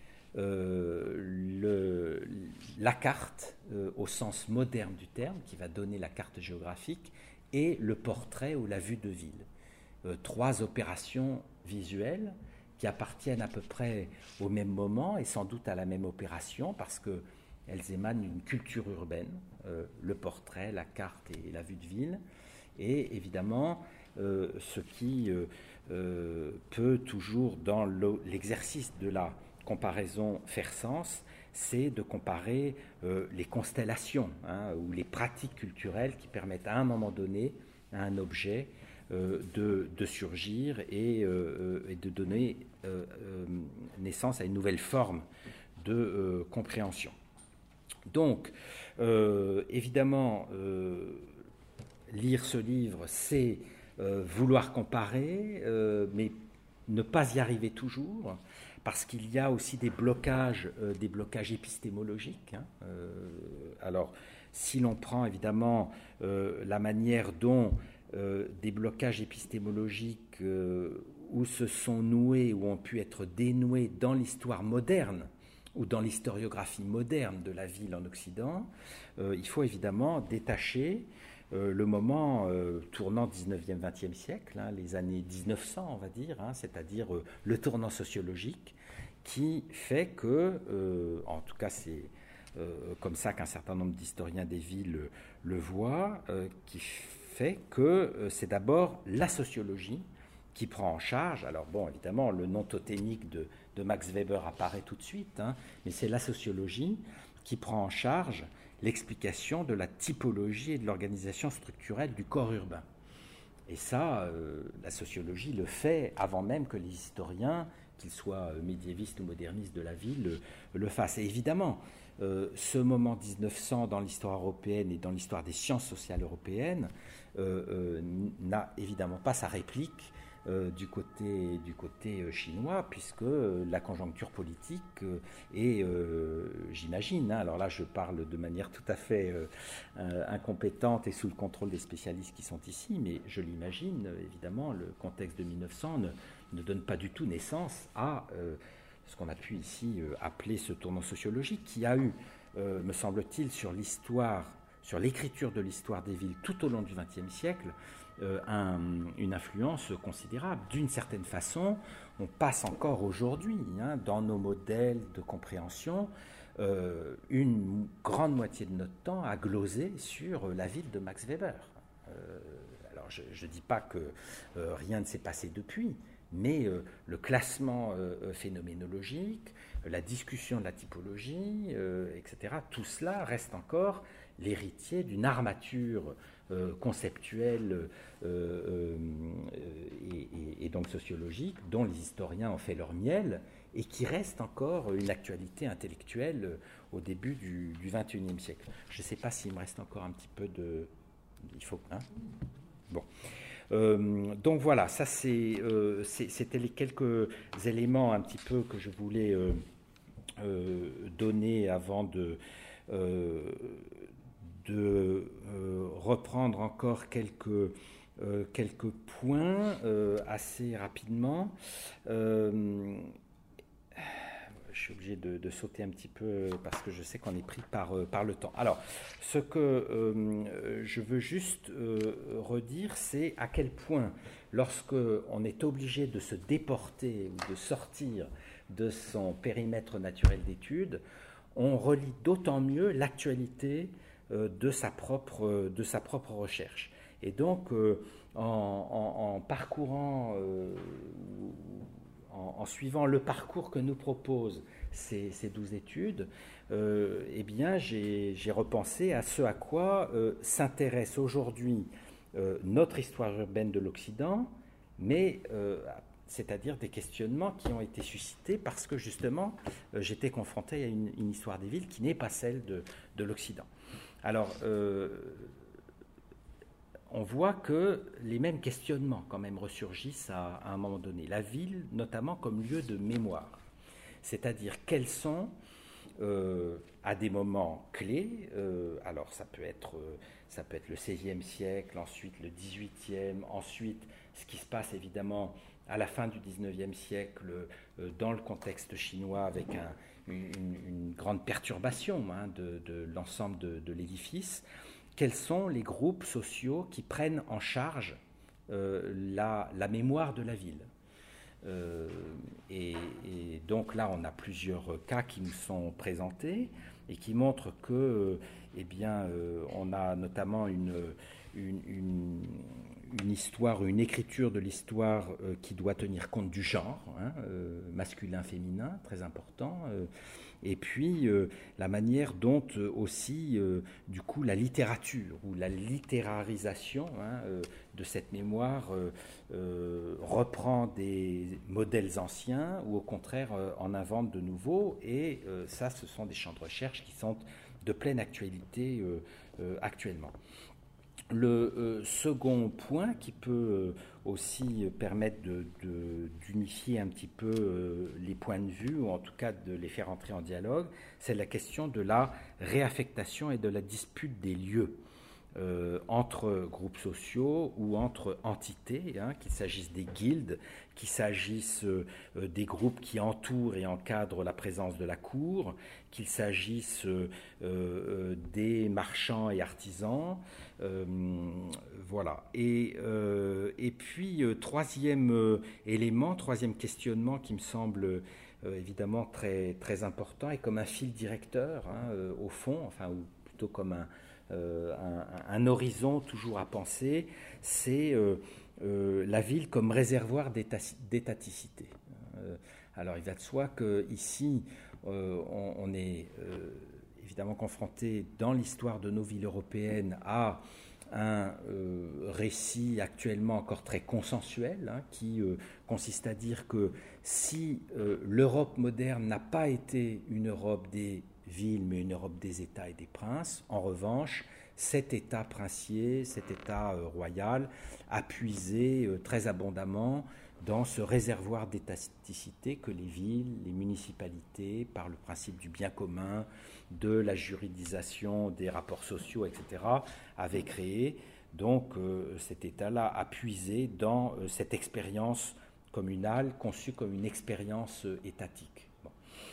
euh, le, la carte euh, au sens moderne du terme, qui va donner la carte géographique, et le portrait ou la vue de ville. Euh, trois opérations visuelles qui appartiennent à peu près au même moment et sans doute à la même opération parce qu'elles émanent d'une culture urbaine, euh, le portrait, la carte et la vue de ville. Et évidemment, euh, ce qui euh, euh, peut toujours, dans le, l'exercice de la comparaison, faire sens, c'est de comparer euh, les constellations hein, ou les pratiques culturelles qui permettent à un moment donné à un objet euh, de, de surgir et, euh, et de donner euh, euh, naissance à une nouvelle forme de euh, compréhension. Donc, euh, évidemment, euh, lire ce livre, c'est euh, vouloir comparer, euh, mais ne pas y arriver toujours, parce qu'il y a aussi des blocages, euh, des blocages épistémologiques. Hein. Euh, alors, si l'on prend évidemment euh, la manière dont euh, des blocages épistémologiques euh, où se sont noués, ou ont pu être dénoués dans l'histoire moderne, ou dans l'historiographie moderne de la ville en Occident, euh, il faut évidemment détacher euh, le moment euh, tournant dix-neuvième vingtième siècle, hein, les années mille neuf cents, on va dire, hein, c'est-à-dire euh, le tournant sociologique, qui fait que, euh, en tout cas c'est euh, comme ça qu'un certain nombre d'historiens des villes euh, le voient, euh, qui fait que euh, c'est d'abord la sociologie qui prend en charge, alors bon, évidemment, le nom totémique de, de Max Weber apparaît tout de suite, hein, mais c'est la sociologie qui prend en charge l'explication de la typologie et de l'organisation structurelle du corps urbain. Et ça, euh, la sociologie le fait avant même que les historiens, qu'ils soient médiévistes ou modernistes de la ville, le, le fassent. Et évidemment, euh, ce moment dix-neuf cents dans l'histoire européenne et dans l'histoire des sciences sociales européennes euh, euh, n'a évidemment pas sa réplique Euh, du côté, du côté euh, chinois, puisque euh, la conjoncture politique euh, est, euh, j'imagine, hein, alors là je parle de manière tout à fait euh, euh, incompétente et sous le contrôle des spécialistes qui sont ici, mais je l'imagine, euh, évidemment, le contexte de mille neuf cents ne, ne donne pas du tout naissance à euh, ce qu'on a pu ici euh, appeler ce tournant sociologique, qui a eu, euh, me semble-t-il, sur l'histoire, sur l'écriture de l'histoire des villes tout au long du vingtième siècle, Euh, un, une influence considérable. D'une certaine façon, on passe encore aujourd'hui, hein, dans nos modèles de compréhension, euh, une grande moitié de notre temps à gloser sur la ville de Max Weber. Euh, alors, je ne dis pas que euh, rien ne s'est passé depuis, mais euh, le classement euh, phénoménologique, la discussion de la typologie, euh, et cetera, tout cela reste encore l'héritier d'une armature Euh, conceptuelle euh, euh, et, et, et donc sociologique, dont les historiens ont fait leur miel, et qui reste encore une actualité intellectuelle au début du, du vingt et unième siècle. Je ne sais pas s'il me reste encore un petit peu de... Il faut... Hein bon. Euh, donc voilà, ça c'est, euh, c'est, c'était les quelques éléments un petit peu que je voulais euh, euh, donner avant de... Euh, de euh, reprendre encore quelques, euh, quelques points euh, assez rapidement. Euh, je suis obligé de, de sauter un petit peu parce que je sais qu'on est pris par, euh, par le temps. Alors, ce que euh, je veux juste euh, redire, c'est à quel point, lorsque on est obligé de se déporter ou de sortir de son périmètre naturel d'études, on relie d'autant mieux l'actualité de sa propre, de sa propre recherche. Et donc, euh, en, en, en parcourant, euh, en, en suivant le parcours que nous proposent ces, ces douze études, euh, eh bien, j'ai, j'ai repensé à ce à quoi euh, s'intéresse aujourd'hui euh, notre histoire urbaine de l'Occident, mais euh, c'est-à-dire des questionnements qui ont été suscités parce que, justement, euh, j'étais confronté à une, une histoire des villes qui n'est pas celle de, de l'Occident. Alors, euh, on voit que les mêmes questionnements quand même ressurgissent à, à un moment donné. La ville, notamment comme lieu de mémoire, c'est-à-dire quels sont, euh, à des moments clés, euh, alors ça peut être, euh, ça peut être le seizième siècle, ensuite le dix-huitième, ensuite ce qui se passe évidemment à la fin du dix-neuvième siècle euh, dans le contexte chinois avec un, une, une grande perturbation hein, de, de l'ensemble de, de l'édifice. Quels sont les groupes sociaux qui prennent en charge euh, la, la mémoire de la ville euh, et, et donc là, on a plusieurs cas qui nous sont présentés et qui montrent que, eh bien, euh, on a notamment une, une, une, une histoire, une écriture de l'histoire euh, qui doit tenir compte du genre, hein, euh, masculin-féminin, très important. Euh, Et puis, euh, la manière dont euh, aussi, euh, du coup, la littérature ou la littérarisation hein, euh, de cette mémoire euh, euh, reprend des modèles anciens ou au contraire euh, en invente de nouveaux. Et euh, ça, ce sont des champs de recherche qui sont de pleine actualité euh, euh, actuellement. Le euh, second point qui peut euh, aussi permettre de, de, d'unifier un petit peu euh, les points de vue, ou en tout cas de les faire entrer en dialogue, c'est la question de la réaffectation et de la dispute des lieux euh, entre groupes sociaux ou entre entités, hein, qu'il s'agisse des guildes, qu'il s'agisse euh, des groupes qui entourent et encadrent la présence de la cour, qu'il s'agisse euh, euh, des marchands et artisans. Euh, voilà. Et, euh, et puis, euh, troisième euh, élément, troisième questionnement qui me semble euh, évidemment très, très important et comme un fil directeur, hein, euh, au fond, enfin, ou plutôt comme un, euh, un, un horizon toujours à penser, c'est euh, euh, la ville comme réservoir d'état- d'étaticité. Euh, alors, il va de soi qu'ici, euh, on, on est... Euh, évidemment confronté dans l'histoire de nos villes européennes à un euh, récit actuellement encore très consensuel hein, qui euh, consiste à dire que si euh, l'Europe moderne n'a pas été une Europe des villes mais une Europe des États et des princes, en revanche cet État princier, cet État euh, royal a puisé euh, très abondamment dans ce réservoir d'étaticité que les villes, les municipalités, par le principe du bien commun, de la juridisation des rapports sociaux, et cetera, avaient créé. Donc euh, cet État-là a puisé dans euh, cette expérience communale conçue comme une expérience euh, étatique. Bon.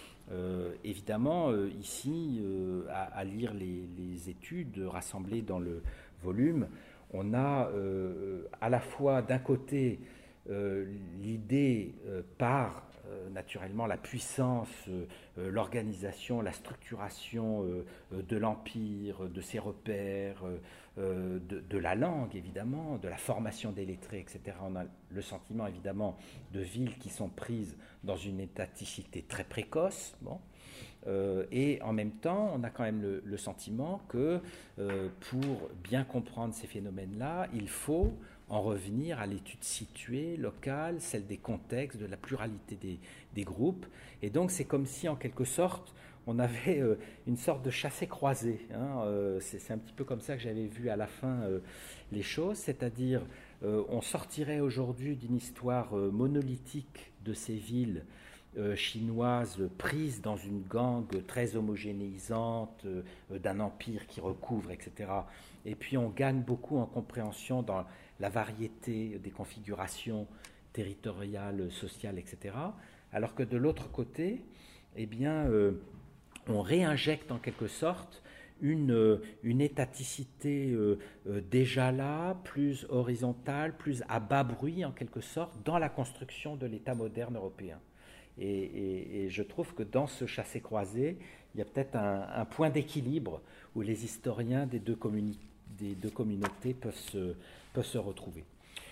Euh, évidemment, euh, ici, euh, à, à lire les, les études rassemblées dans le volume, on a euh, à la fois d'un côté Euh, l'idée euh, par euh, naturellement la puissance, euh, l'organisation, la structuration euh, de l'empire, de ses repères, euh, de, de la langue évidemment, de la formation des lettrés, et cetera. On a le sentiment évidemment de villes qui sont prises dans une étaticité très précoce. Bon. Euh, et en même temps, on a quand même le, le sentiment que euh, pour bien comprendre ces phénomènes-là, il faut en revenir à l'étude située, locale, celle des contextes, de la pluralité des, des groupes. Et donc c'est comme si en quelque sorte on avait euh, une sorte de chassé-croisé. Hein, euh, c'est, c'est un petit peu comme ça que j'avais vu à la fin euh, les choses, c'est-à-dire euh, on sortirait aujourd'hui d'une histoire euh, monolithique de ces villes Euh, chinoise prise dans une gangue très homogénéisante euh, d'un empire qui recouvre, et cetera. Et puis on gagne beaucoup en compréhension dans la variété des configurations territoriales, sociales, et cetera. Alors que de l'autre côté, eh bien, euh, on réinjecte en quelque sorte une, une étaticité euh, euh, déjà là, plus horizontale, plus à bas bruit en quelque sorte, dans la construction de l'État moderne européen. Et, et, et je trouve que dans ce chassé-croisé, il y a peut-être un, un point d'équilibre où les historiens des deux, communi- des deux communautés peuvent se, peuvent se retrouver.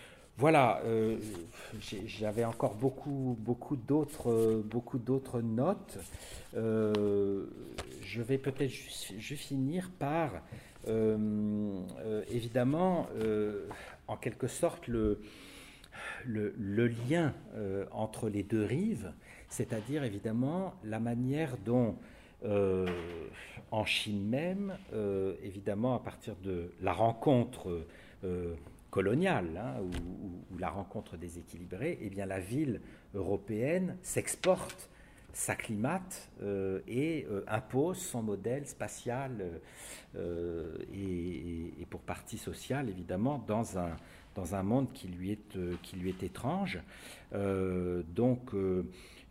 Voilà, euh, j'avais encore beaucoup, beaucoup, d'autres, beaucoup d'autres notes. Euh, je vais peut-être juste, juste finir par, euh, euh, évidemment, euh, en quelque sorte, le... Le, le lien euh, entre les deux rives, c'est-à-dire évidemment la manière dont, euh, en Chine même, euh, évidemment à partir de la rencontre euh, coloniale, hein, où, où, où la rencontre déséquilibrée, eh bien la ville européenne s'exporte, s'acclimate euh, et euh, impose son modèle spatial euh, et, et pour partie social, évidemment, dans un, dans un monde qui lui est, euh, qui lui est étrange. Euh, donc, euh,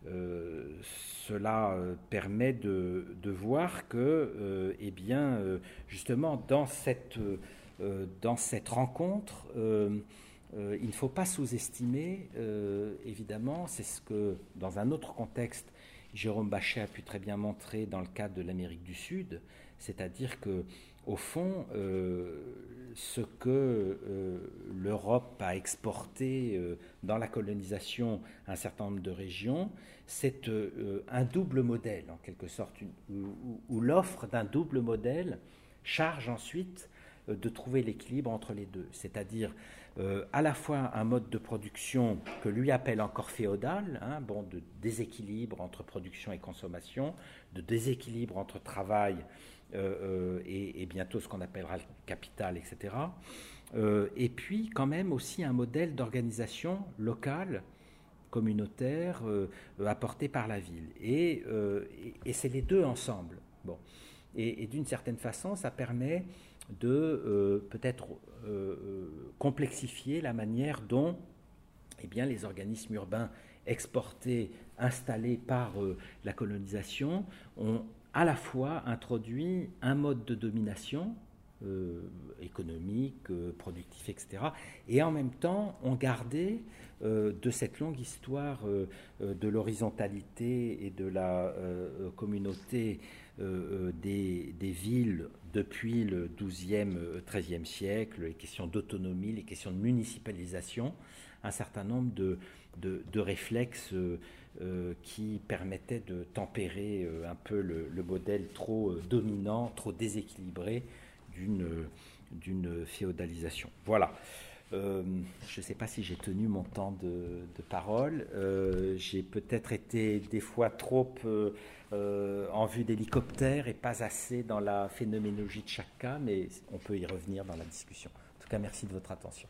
euh, cela permet de, de voir que, euh, eh bien, euh, justement, dans cette, euh, dans cette rencontre, euh, euh, il ne faut pas sous-estimer, euh, évidemment, c'est ce que, dans un autre contexte, Jérôme Bachet a pu très bien montrer dans le cadre de l'Amérique du Sud, c'est-à-dire que, au fond, euh, ce que euh, l'Europe a exporté euh, dans la colonisation à un certain nombre de régions, c'est euh, un double modèle, en quelque sorte, une, où, où l'offre d'un double modèle charge ensuite euh, de trouver l'équilibre entre les deux, c'est-à-dire euh, à la fois un mode de production que lui appelle encore féodal, hein, bon, de déséquilibre entre production et consommation, de déséquilibre entre travail Euh, euh, et, et bientôt ce qu'on appellera le capital, et cetera. Euh, et puis quand même aussi un modèle d'organisation locale, communautaire, euh, apporté par la ville. Et, euh, et, et c'est les deux ensemble. Bon. Et, et d'une certaine façon, ça permet de euh, peut-être euh, complexifier la manière dont eh bien, les organismes urbains exportés, installés par euh, la colonisation, ont à la fois introduit un mode de domination euh, économique, euh, productif, et cetera, et en même temps ont gardé euh, de cette longue histoire euh, de l'horizontalité et de la euh, communauté euh, des, des villes depuis le douzième, treizième siècle, les questions d'autonomie, les questions de municipalisation, un certain nombre de, de, de réflexes euh, Euh, qui permettait de tempérer euh, un peu le, le modèle trop euh, dominant, trop déséquilibré d'une, euh, d'une féodalisation. Voilà. Euh, je ne sais pas si j'ai tenu mon temps de, de parole. Euh, j'ai peut-être été des fois trop euh, euh, en vue d'hélicoptère et pas assez dans la phénoménologie de chaque cas, mais on peut y revenir dans la discussion. En tout cas, merci de votre attention.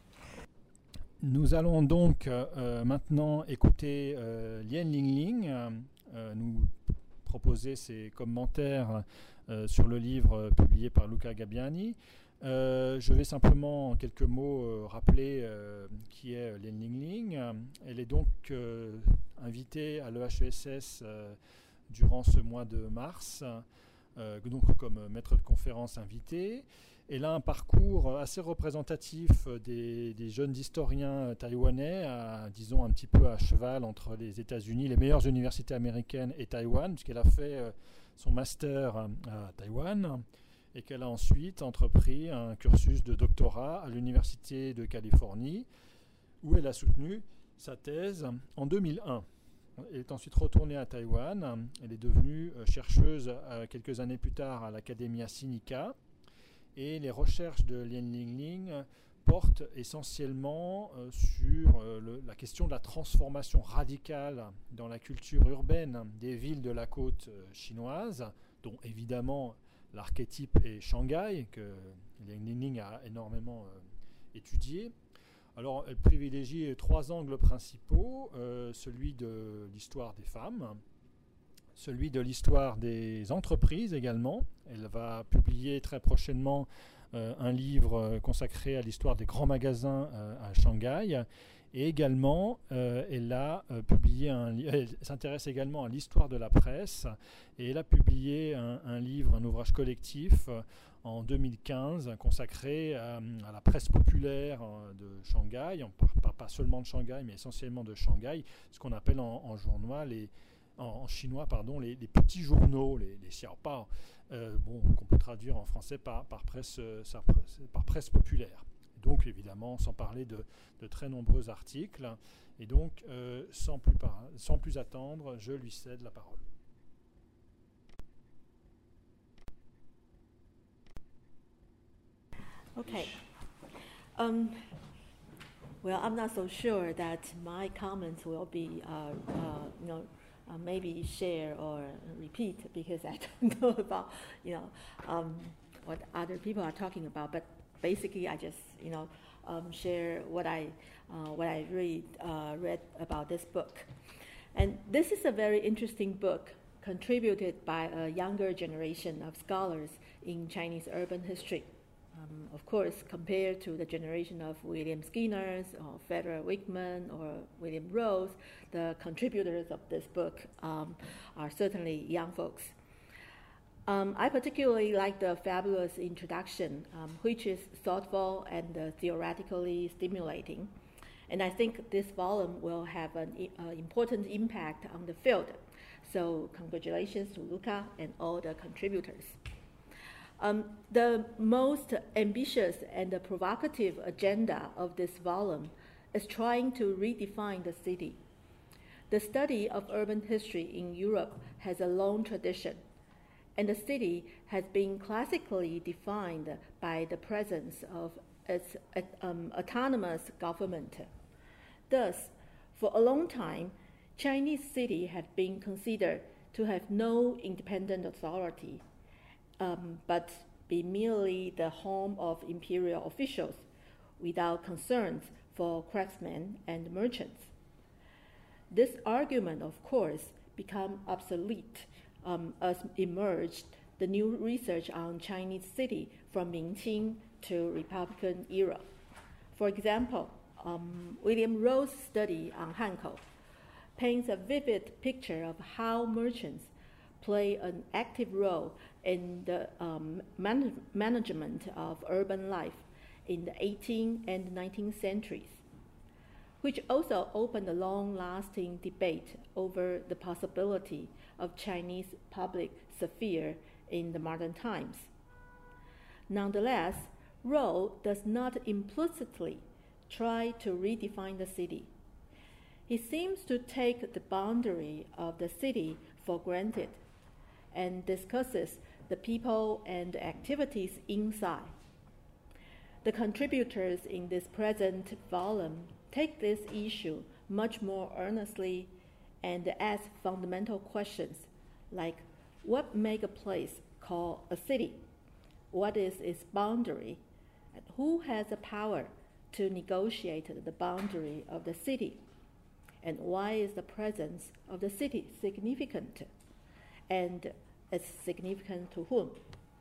Nous allons donc euh, maintenant écouter euh, Lien Lingling euh, nous proposer ses commentaires euh, sur le livre euh, publié par Luca Gabbiani. Euh, je vais simplement en quelques mots euh, rappeler euh, qui est Lien Lingling. Elle est donc euh, invitée à l'E H E S S euh, durant ce mois de mars, euh, donc comme maître de conférence invité. Elle a un parcours assez représentatif des, des jeunes historiens taïwanais, à, disons un petit peu à cheval entre les États-Unis, les meilleures universités américaines et Taïwan, puisqu'elle a fait son master à Taïwan et qu'elle a ensuite entrepris un cursus de doctorat à l'Université de Californie, où elle a soutenu sa thèse en deux mille un. Elle est ensuite retournée à Taïwan. Elle est devenue chercheuse quelques années plus tard à l'Academia Sinica. Et les recherches de Lien Lingling portent essentiellement euh, sur euh, le, la question de la transformation radicale dans la culture urbaine des villes de la côte euh, chinoise, dont évidemment l'archétype est Shanghai, que Lien Lingling a énormément euh, étudié. Alors, elle privilégie trois angles principaux, euh, celui de l'histoire des femmes, celui de l'histoire des entreprises également. Elle va publier très prochainement euh, un livre consacré à l'histoire des grands magasins euh, à Shanghai. Et également, euh, elle a euh, publié un li- elle s'intéresse également à l'histoire de la presse. Et elle a publié un, un livre, un ouvrage collectif euh, en deux mille quinze consacré à, à la presse populaire euh, de Shanghai. On ne parle pas seulement de Shanghai, mais essentiellement de Shanghai, ce qu'on appelle en, en journal les En, en chinois, pardon, les, les petits journaux, les, les xiaopao, euh, bon, qu'on peut traduire en français par, par, presse, euh, par presse populaire. Donc, évidemment, sans parler de, de très nombreux articles. Et donc, euh, sans, plus par, sans plus attendre, je lui cède la parole. Okay. Um, well, I'm not so sure that my comments will be, uh, uh, you know, Uh, maybe share or repeat, because I don't know about, you know, um, what other people are talking about. But basically, I just, you know, um, share what I, uh, what I read, uh, read about this book. And this is a very interesting book contributed by a younger generation of scholars in Chinese urban history. Um, of course, compared to the generation of William Skinner or Frederick Wickman or William Rose, the contributors of this book um, are certainly young folks. Um, I particularly like the fabulous introduction, um, which is thoughtful and uh, theoretically stimulating. And I think this volume will have an uh, important impact on the field. So congratulations to Luca and all the contributors. Um, the most ambitious and the provocative agenda of this volume is trying to redefine the city. The study of urban history in Europe has a long tradition, and the city has been classically defined by the presence of its um, autonomous government. Thus, for a long time, Chinese city have been considered to have no independent authority, um, but be merely the home of imperial officials without concerns for craftsmen and merchants. This argument, of course, became obsolete um, as emerged the new research on Chinese city from Mingqing to Republican era. For example, um, William Rose's study on Hankou paints a vivid picture of how merchants play an active role in the um, man management of urban life in the eighteenth and nineteenth centuries, which also opened a long-lasting debate over the possibility of Chinese public sphere in the modern times. Nonetheless, Rowe does not implicitly try to redefine the city. He seems to take the boundary of the city for granted and discusses the people and activities inside. The contributors in this present volume take this issue much more earnestly and ask fundamental questions like what makes a place called a city, what is its boundary, and who has the power to negotiate the boundary of the city, and why is the presence of the city significant, and it's significant to whom.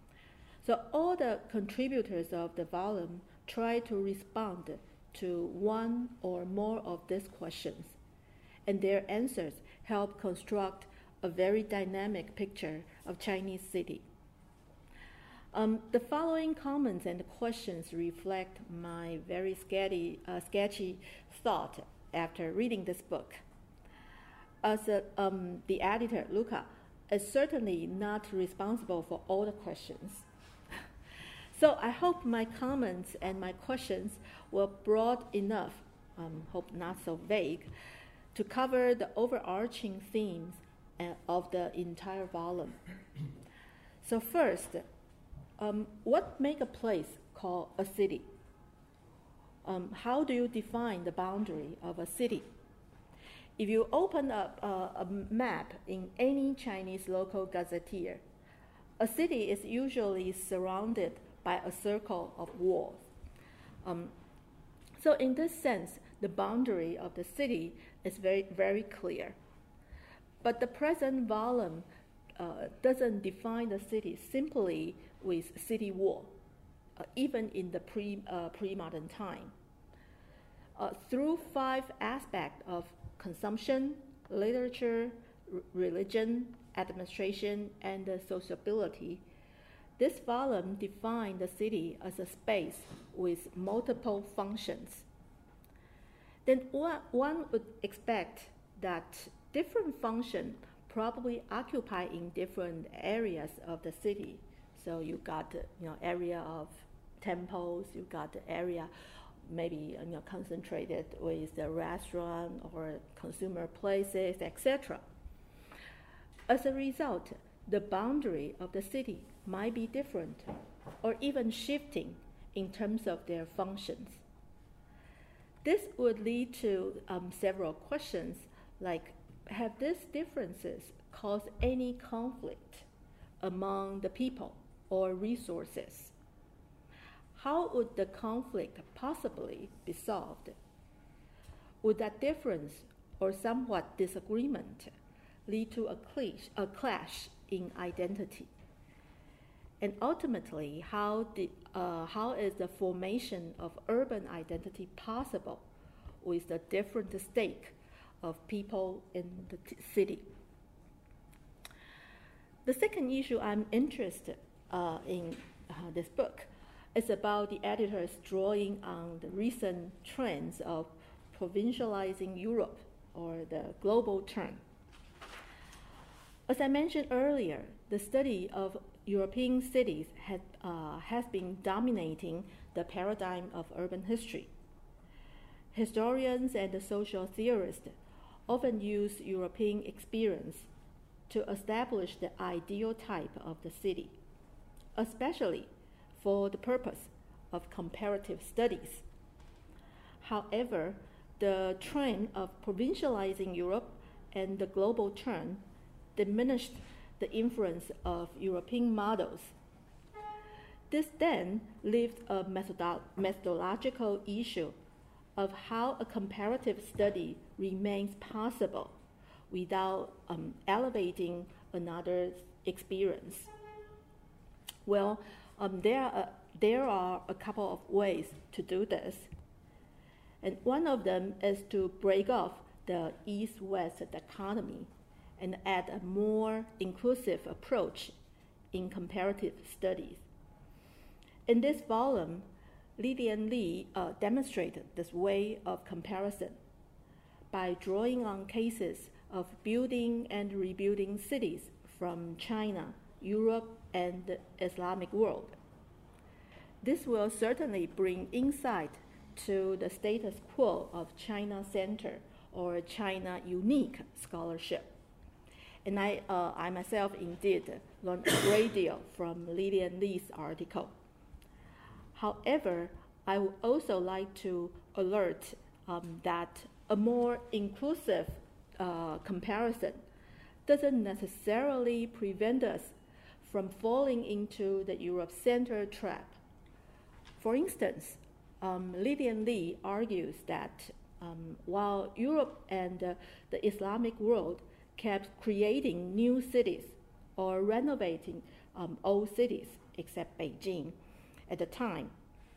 So all the contributors of the volume try to respond to one or more of these questions, and their answers help construct a very dynamic picture of Chinese city. Um, the following comments and questions reflect my very sketchy, uh, sketchy thought after reading this book. As a, um, the editor, Luca, is certainly not responsible for all the questions. So I hope my comments and my questions were broad enough, um, hope not so vague, to cover the overarching themes uh, of the entire volume. So first, um, what makes a place called a city? Um, how do you define the boundary of a city? If you open up uh, a map in any Chinese local gazetteer, a city is usually surrounded by a circle of walls. Um, so in this sense, the boundary of the city is very, very clear. But the present volume uh, doesn't define the city simply with city wall, uh, even in the pre, uh, pre-modern time. Uh, through five aspects of consumption, literature, r religion, administration, and uh, sociability, this volume defined the city as a space with multiple functions. Then one, one would expect that different functions probably occupy in different areas of the city. So you got the you know, area of temples, you got the area maybe you know, concentrated with the restaurant or consumer places, et cetera. As a result, the boundary of the city might be different or even shifting in terms of their functions. This would lead to um, several questions like, have these differences caused any conflict among the people or resources? how would the conflict possibly be solved? Would that difference or somewhat disagreement lead to a clash, a clash in identity? And ultimately, how, the, uh, how is the formation of urban identity possible with the different stake of people in the t- city? The second issue I'm interested uh, in uh, this book is about the editor's drawing on the recent trends of provincializing Europe, or the global turn. As I mentioned earlier, the study of European cities had, uh, has been dominating the paradigm of urban history. Historians and the social theorists often use European experience to establish the ideal type of the city, especially for the purpose of comparative studies. However, the trend of provincializing Europe and the global turn diminished the influence of European models. This then left a methodo- methodological issue of how a comparative study remains possible without um, elevating another's experience. Well, um, there, are, there are a couple of ways to do this. And one of them is to break off the East-West dichotomy and add a more inclusive approach in comparative studies. In this volume, Lilian Li uh, demonstrated this way of comparison by drawing on cases of building and rebuilding cities from China, Europe, and the Islamic world. This will certainly bring insight to the status quo of China Center or China Unique scholarship. And I, uh, I myself indeed learned a great deal from Lilian Li's article. However, I would also like to alert um, that a more inclusive uh, comparison doesn't necessarily prevent us from falling into the Europe-centered trap. For instance, um, Lilian Li argues that um, while Europe and uh, the Islamic world kept creating new cities or renovating um, old cities, except Beijing, at the time,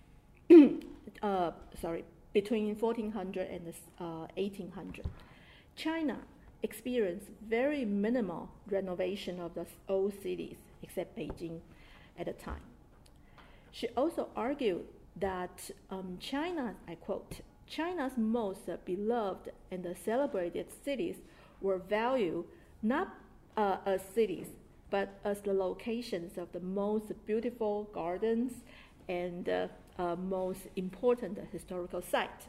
uh, sorry, between fourteen hundred and uh, eighteen hundred, China experienced very minimal renovation of the old cities, except Beijing, at the time. She also argued that um, China, I quote, China's most uh, beloved and uh, celebrated cities were valued not uh, as cities, but as the locations of the most beautiful gardens and uh, uh, most important historical site.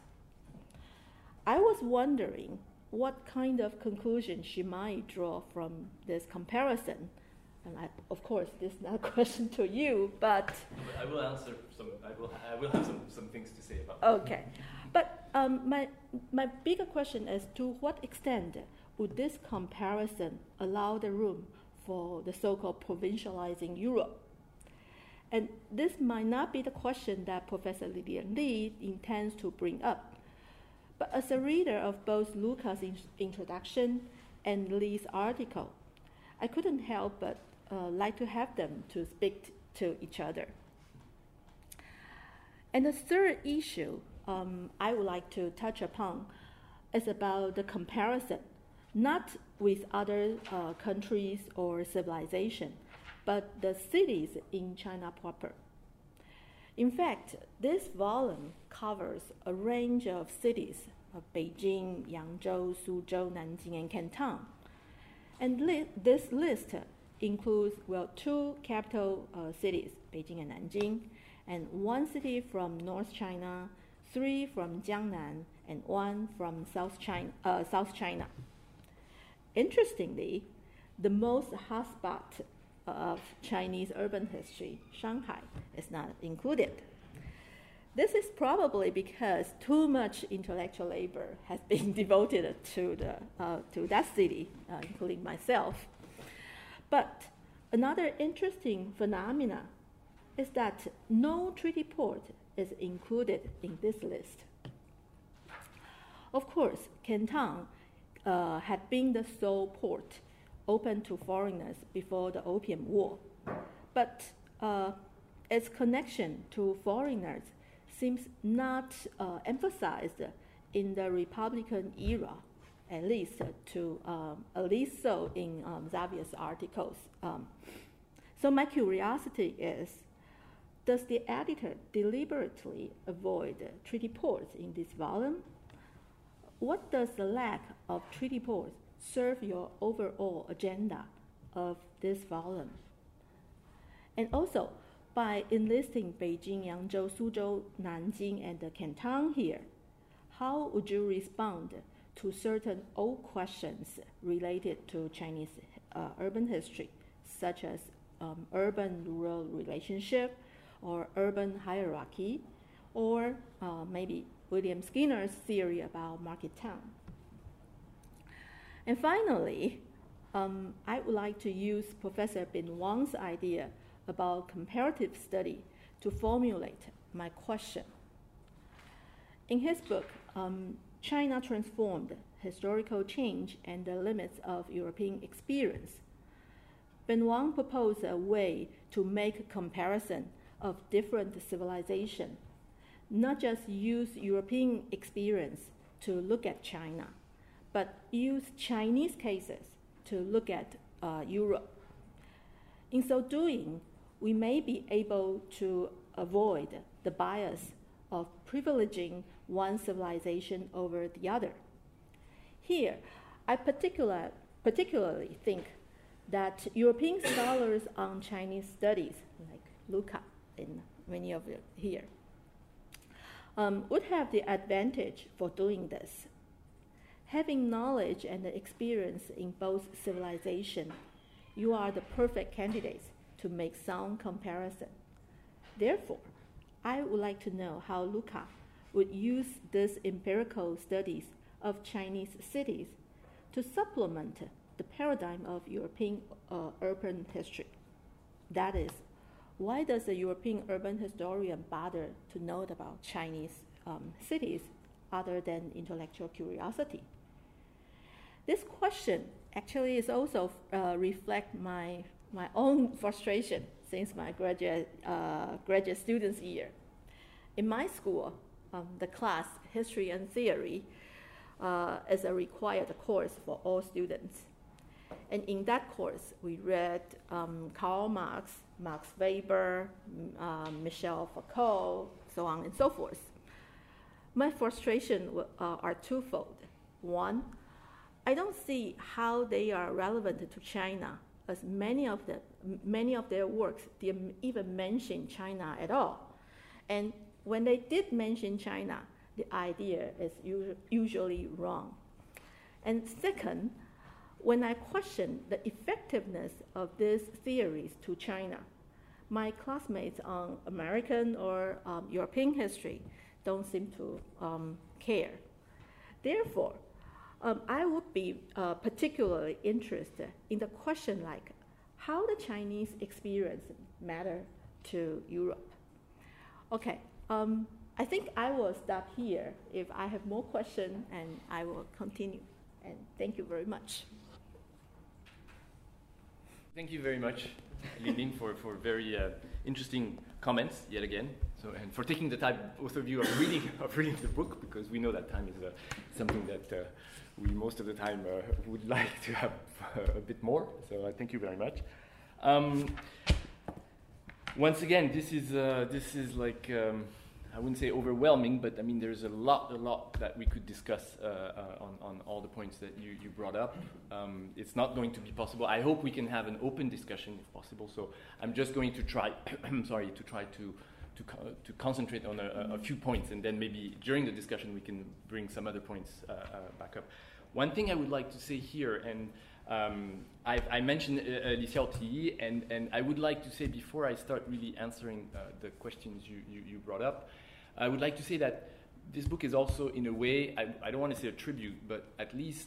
I was wondering what kind of conclusion she might draw from this comparison. And I, of course, this is not a question to you, but I will answer some. I will. I will have some, some things to say about. Okay, but um, my my bigger question is: to what extent would this comparison allow the room for the so-called provincializing Europe? And this might not be the question that Professor Lilian Li intends to bring up. But as a reader of both Luca's in- introduction and Li's article, I couldn't help but uh, like to have them to speak t- to each other. And the third issue um, I would like to touch upon is about the comparison, not with other uh, countries or civilization, but the cities in China proper. In fact, this volume covers a range of cities of Beijing, Yangzhou, Suzhou, Nanjing, and Canton. And li- this list includes, well, two capital uh, cities, Beijing and Nanjing, and one city from North China, three from Jiangnan, and one from South China. Uh, South China. Interestingly, the most hotspot of Chinese urban history, Shanghai, is not included. This is probably because too much intellectual labor has been devoted to, the, uh, to that city, uh, including myself. But another interesting phenomena is that no treaty port is included in this list. Of course, Canton uh, had been the sole port open to foreigners before the Opium War, but uh, its connection to foreigners seems not uh, emphasized in the Republican era, at least to um, at least so in um, Xavier's articles. Um, so my curiosity is, does the editor deliberately avoid treaty ports in this volume? What does the lack of treaty ports serve your overall agenda of this volume? And also, by enlisting Beijing, Yangzhou, Suzhou, Nanjing, and Canton here, how would you respond to certain old questions related to Chinese uh, urban history, such as um, urban-rural relationship, or urban hierarchy, or uh, maybe William Skinner's theory about market town? And finally, um, I would like to use Professor Bin Wang's idea about comparative study to formulate my question. In his book, um, China Transformed, Historical Change and the Limits of European Experience, Bin Wang proposed a way to make a comparison of different civilizations, not just use European experience to look at China, but use Chinese cases to look at uh, Europe. In so doing, we may be able to avoid the bias of privileging one civilization over the other. Here, I particular, particularly think that European scholars on Chinese studies, like Luca and many of you here, um, would have the advantage for doing this. Having knowledge and experience in both civilizations, you are the perfect candidates to make sound comparison. Therefore, I would like to know how Luca would use these empirical studies of Chinese cities to supplement the paradigm of European uh, urban history. That is, why does a European urban historian bother to note about Chinese um, cities other than intellectual curiosity? This question actually is also uh, reflect my my own frustration since my graduate uh, graduate students year. In my school, um, the class History and Theory uh, is a required course for all students. And in that course, we read um, Karl Marx, Max Weber, uh, Michel Foucault, so on and so forth. My frustration w- uh, are twofold. One, I don't see how they are relevant to China, as many of the many of their works didn't even mention China at all. And when they did mention China, the idea is u- usually wrong. And second, when I question the effectiveness of these theories to China, my classmates on American or um, European history don't seem to um, care. Therefore, Um, I would be uh, particularly interested in the question like, how the Chinese experience matter to Europe? Okay, um, I think I will stop here. If I have more questions, and I will continue. And thank you very much. Thank you very much, Lin, for, for very uh, interesting comments yet again. So, and for taking the time, both of you, of reading of reading the book, because we know that time is uh, something that uh, we most of the time uh, would like to have uh, a bit more. So uh, thank you very much. Um, once again, this is uh, this is like um, I wouldn't say overwhelming, but I mean there's a lot, a lot that we could discuss uh, uh, on on all the points that you you brought up. Um, it's not going to be possible. I hope we can have an open discussion if possible. So I'm just going to try. I'm sorry to try to. To, co- to concentrate on a, a few points, and then maybe during the discussion we can bring some other points uh, uh, back up. One thing I would like to say here, and um, I, I mentioned uh, L I C R T I, and, and I would like to say before I start really answering uh, the questions you, you, you brought up, I would like to say that this book is also in a way, I, I don't want to say a tribute, but at least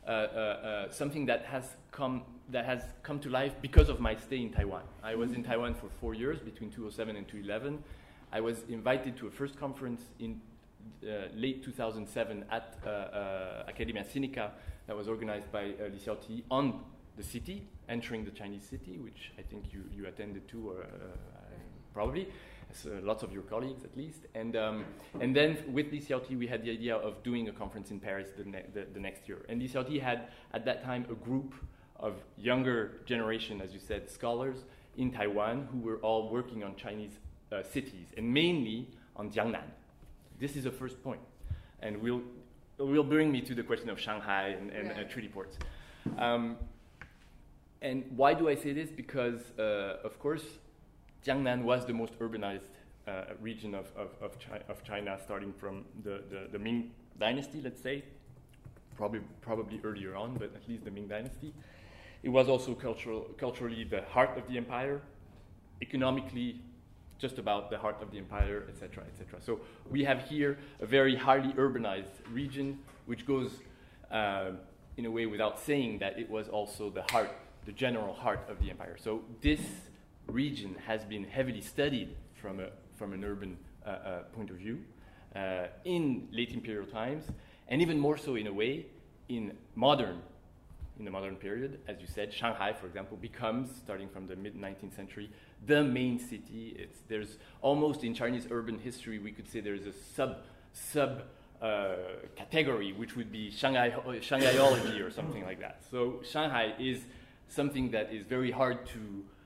uh, uh, uh, something that has come that has come to life because of my stay in Taiwan. I was in Taiwan for four years, between two thousand seven and two thousand eleven. I was invited to a first conference in uh, late two thousand seven at uh, uh, Academia Sinica that was organized by uh, Li Xiaoti on the city, entering the Chinese city, which I think you, you attended to, or, uh, probably. So lots of your colleagues, at least. And um, and then with Li Xiaoti, we had the idea of doing a conference in Paris the, ne- the, the next year. And Li Xiaoti had, at that time, a group of younger generation, as you said, scholars in Taiwan who were all working on Chinese uh, cities, and mainly on Jiangnan. This is the first point. And we'll, will bring me to the question of Shanghai and, and right. uh, treaty ports. Um, and why do I say this? Because, uh, of course, Jiangnan was the most urbanized uh, region of, of, of, Chi- of China, starting from the, the, the Ming Dynasty, let's say, probably, probably earlier on, but at least the Ming Dynasty. It was also cultural, culturally the heart of the empire, economically just about the heart of the empire, et cetera, et cetera. So we have here a very highly urbanized region, which goes uh, in a way without saying that it was also the heart, the general heart of the empire. So this region has been heavily studied from a from an urban uh, uh, point of view uh, in late imperial times, and even more so in a way in modern in the modern period. As you said, Shanghai, for example, becomes, starting from the mid nineteenth century, the main city. It's there's almost in Chinese urban history we could say there's a sub sub uh, category which would be Shanghai Shanghaiology or something like that. So Shanghai is something that is very hard to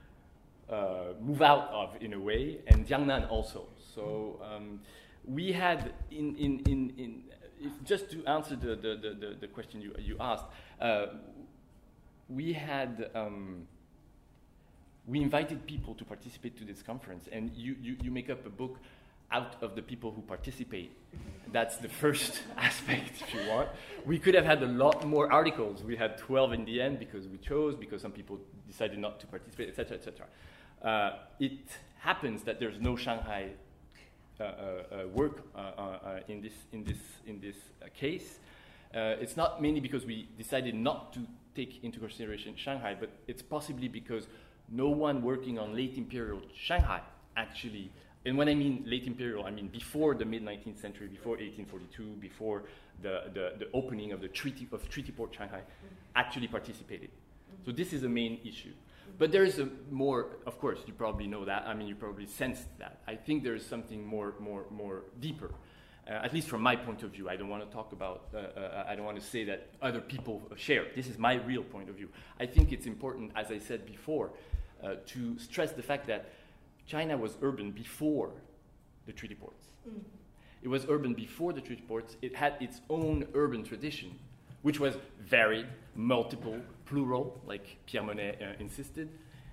Uh, move out of in a way, and Jiangnan also. So um, we had in in in, in if, just to answer the the, the, the question you you asked, uh, we had um, we invited people to participate to this conference, and you, you you make up a book out of the people who participate. That's the first aspect, if you want. We could have had a lot more articles. We had twelve in the end because we chose, because some people decided not to participate, et cetera, et cetera. Uh, it happens that there's no Shanghai uh, uh, uh, work uh, uh, in this in this in this uh, case. Uh, it's not mainly because we decided not to take into consideration Shanghai, but it's possibly because no one working on late imperial Shanghai actually. And when I mean late imperial, I mean before the mid nineteenth century, before eighteen forty-two, before the, the, the opening of the treaty of Treaty Port Shanghai, actually participated. So this is a main issue. But there is a more, of course, you probably know that. I mean, you probably sensed that. I think there is something more, more, more deeper, uh, at least from my point of view. I don't want to talk about. Uh, uh, I don't want to say that other people share. This is my real point of view. I think it's important, as I said before, uh, to stress the fact that China was urban before the treaty ports. Mm. It was urban before the treaty ports. It had its own urban tradition, which was varied, multiple, plural, like Pierre Monet uh, insisted.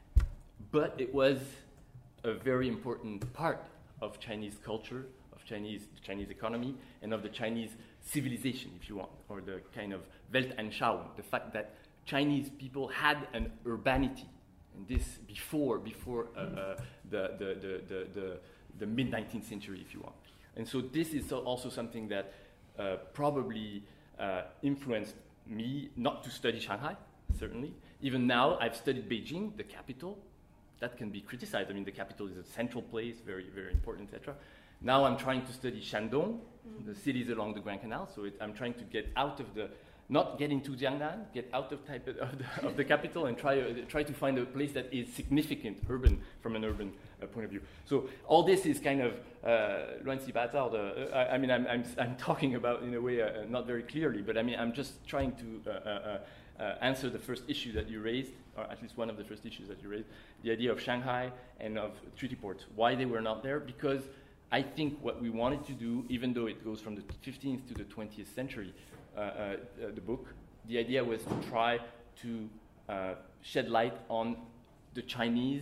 But it was a very important part of Chinese culture, of Chinese Chinese economy, and of the Chinese civilization, if you want, or the kind of Weltanschauung, the fact that Chinese people had an urbanity. And this before before uh, uh, the, the, the, the, the, the mid nineteenth century, if you want. And so this is so also something that uh, probably uh, influenced me not to study Shanghai, certainly. Even now, I've studied Beijing, the capital. That can be criticized. I mean, the capital is a central place, very, very important, et cetera. Now I'm trying to study Shandong, mm-hmm. the cities along the Grand Canal. So it, I'm trying to get out of the not get into Jiangnan, get out of, type of, the, of the capital and try, uh, try to find a place that is significant, urban, from an urban uh, point of view. So all this is kind of, uh, I, I mean, I'm, I'm, I'm talking about in a way uh, not very clearly, but I mean, I'm just trying to uh, uh, uh, answer the first issue that you raised, or at least one of the first issues that you raised, the idea of Shanghai and of treaty ports. Why they were not there? Because I think what we wanted to do, even though it goes from the fifteenth to the twentieth century, Uh, uh, uh, the book, the idea was to try to uh, shed light on the Chinese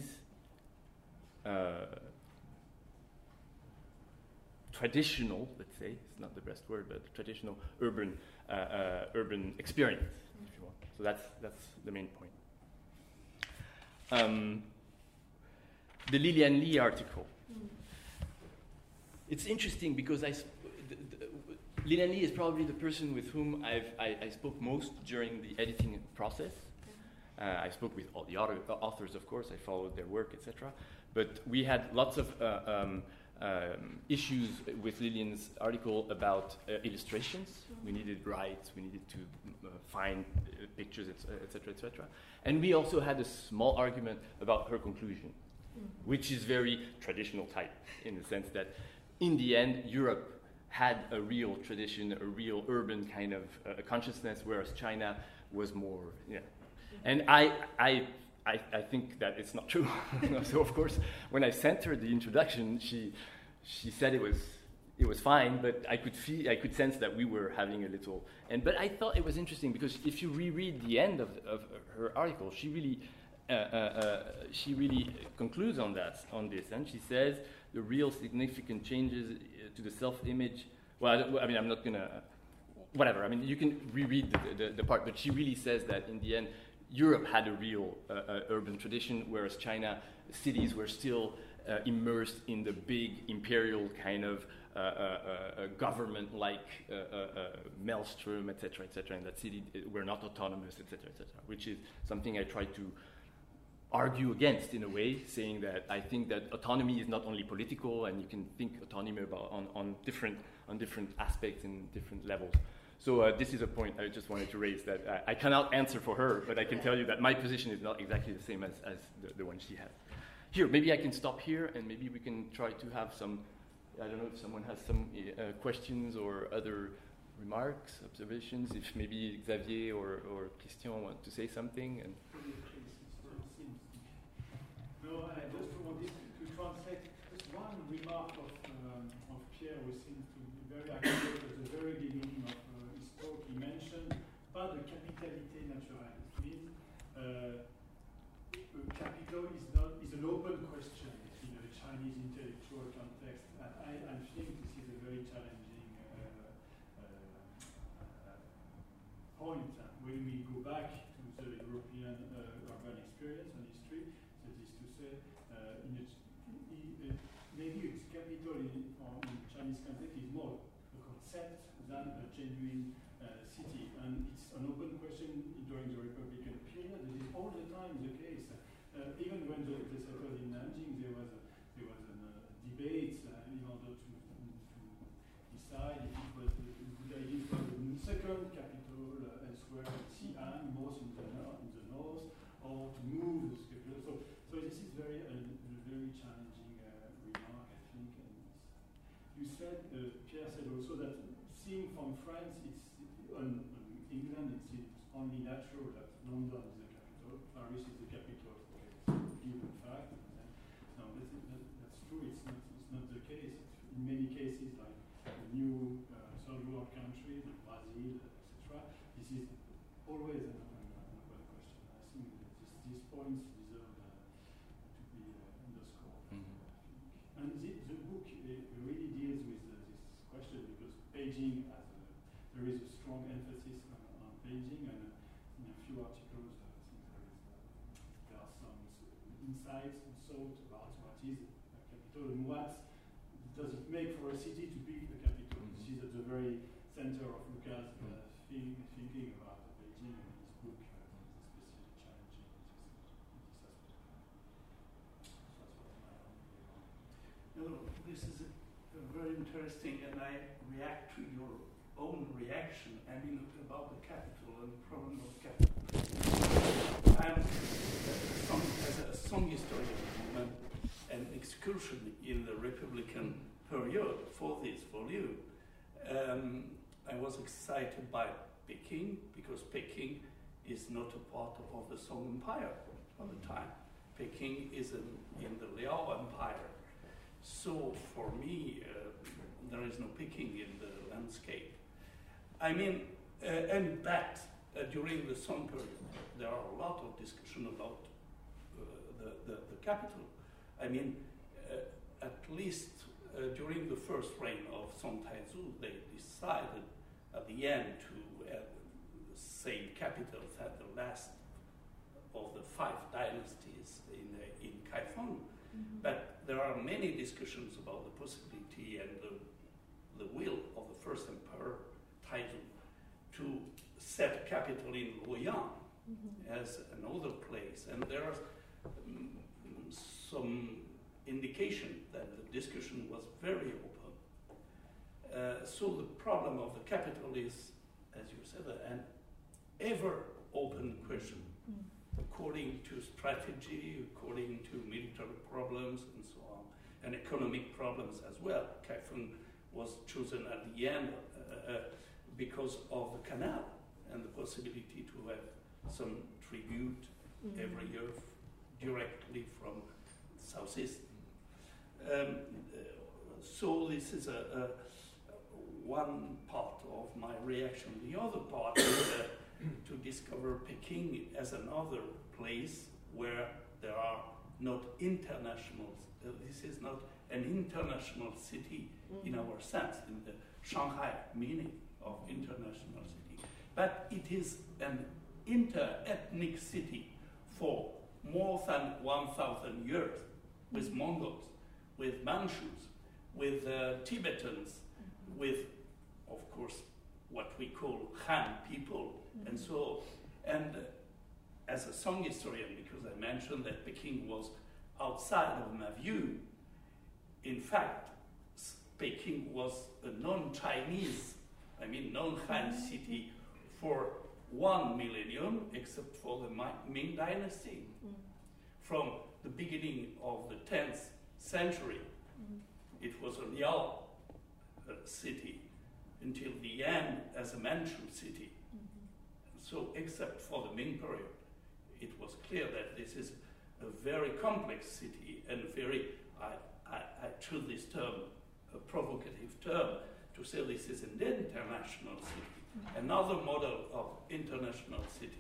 uh, traditional, let's say, it's not the best word, but traditional urban uh, uh, urban experience, if you want. So that's that's the main point. Um, the Lilian Li article. Mm. It's interesting because I. Sp- the, the, Lilian Li is probably the person with whom I've, I, I spoke most during the editing process. Uh, I spoke with all the author, authors, of course. I followed their work, et cetera. But we had lots of uh, um, um, issues with Lilian's article about uh, illustrations. We needed rights. We needed to uh, find uh, pictures, et cetera, et cetera. And we also had a small argument about her conclusion, which is very traditional type in the sense that, in the end, Europe had a real tradition, a real urban kind of uh, consciousness, whereas China was more, yeah. And I, I, I, I think that it's not true. So of course, when I sent her the introduction, she, she said it was, it was fine, but I could feel, I could sense that we were having a little. And but I thought it was interesting because if you reread the end of, of her article, she really, uh, uh, uh, she really concludes on that, on this, and she says the real significant changes to the self-image. Well, I mean, I'm not gonna, whatever. I mean, you can reread the, the, the part, but she really says that in the end, Europe had a real uh, uh, urban tradition, whereas China cities were still uh, immersed in the big imperial kind of uh, uh, uh, government-like uh, uh, uh, maelstrom, et cetera, et cetera. And that city were not autonomous, et cetera, et cetera. Which is something I try to argue against in a way, saying that I think that autonomy is not only political, and you can think autonomy about on, on different on different aspects and different levels. So uh, this is a point I just wanted to raise, that I, I cannot answer for her, but I can tell you that my position is not exactly the same as, as the, the one she has. Here, maybe I can stop here, and maybe we can try to have some, I don't know if someone has some uh, questions or other remarks, observations, if maybe Xavier or, or Christian want to say something. And no, I just wanted to translate just one remark of, um, of Pierre, who seems to be very accurate at the very beginning of uh, his talk. He mentioned pas de capitalité naturelle. It means uh, capital is not is an open question in a Chinese intellectual context. And I, I think this is a very challenging uh, uh, point when we go back to the European uh, urban experience and history. Uh, in a, in a, maybe its capital in, in Chinese context is more a concept than a genuine uh, city, and it's an open question during the Republican period. It is all the time the case. Uh, even when the, the settled in Nanjing, there was a, there was a uh, debate uh, in order to, to decide if it was a good idea for the second capital uh, elsewhere in Xi'an, most in the, north, in the north, or to move the capital. So, so this is very uh, very challenging uh, remark, I think. And you said, uh, Pierre said also that seeing from France, it's on, on England, it seems only natural that London is the capital, Paris is the capital for a given fact. No, that's, that, that's true. It's not. It's not the case. In many cases, like the new uh, third world countries, like Brazil, et cetera, this is always an open, an open question. I think that this, these points deserve. Uh, And the, the book uh, really deals with uh, this question because Beijing has a, there is a strong emphasis on, on Beijing, and uh, in a few articles uh, I think there, is, uh, there are some insights and thought about what is a capital and what does it make for a city to be a capital. Mm-hmm. This is at the very center of Luca's uh, think, thinking about Beijing in his book, uh, especially challenging in this aspect. No, this is a, a very interesting, and I react to your own reaction. I mean, about the capital and the problem of capital. I'm uh, some, as a song historian and an excursion in the Republican period for this volume. Um, I was excited by Peking because Peking is not a part of the Song Empire at the time. Peking is in, in the Liao Empire. So for me, uh, there is no Peking in the landscape. I mean, uh, and that uh, during the Song period, there are a lot of discussion about uh, the, the, the capital. I mean, uh, at least uh, during the first reign of Song Taizu, they decided at the end to have the same capitals at the last of the five dynasties in, uh, in Kaifeng. Mm-hmm. But there are many discussions about the possibility and the the will of the first emperor Taizu to set capital in Luoyang mm-hmm. as another place, and there are um, some indication that the discussion was very open. Uh, so the problem of the capital is, as you said, an ever open question, mm. according to strategy, according to military problems, and so on, and economic problems as well. Kaifeng was chosen at the end uh, uh, because of the canal and the possibility to have some tribute mm-hmm. every year f- directly from Southeast. Um, uh, so this is a, a one part of my reaction. The other part is uh, to discover Peking as another place where there are not international, uh, this is not an international city mm-hmm. in our sense, in the Shanghai meaning of international city, but it is an inter-ethnic city for more than one thousand years, with Mongols, with Manchus, with uh, Tibetans, mm-hmm. with, of course, what we call Han people, mm-hmm. and so, and uh, as a Song historian, because I mentioned that Peking was outside of my view, in fact, Peking was a non-Chinese, I mean non-Han city for one millennium, except for the Ming Dynasty. Mm. From the beginning of the tenth century, mm. it was a Liao uh, city until the end as a Manchu city. Mm-hmm. So, except for the Ming period, it was clear that this is a very complex city and very, I, I, I choose this term, a provocative term, to say this is an international city. Another model of international city.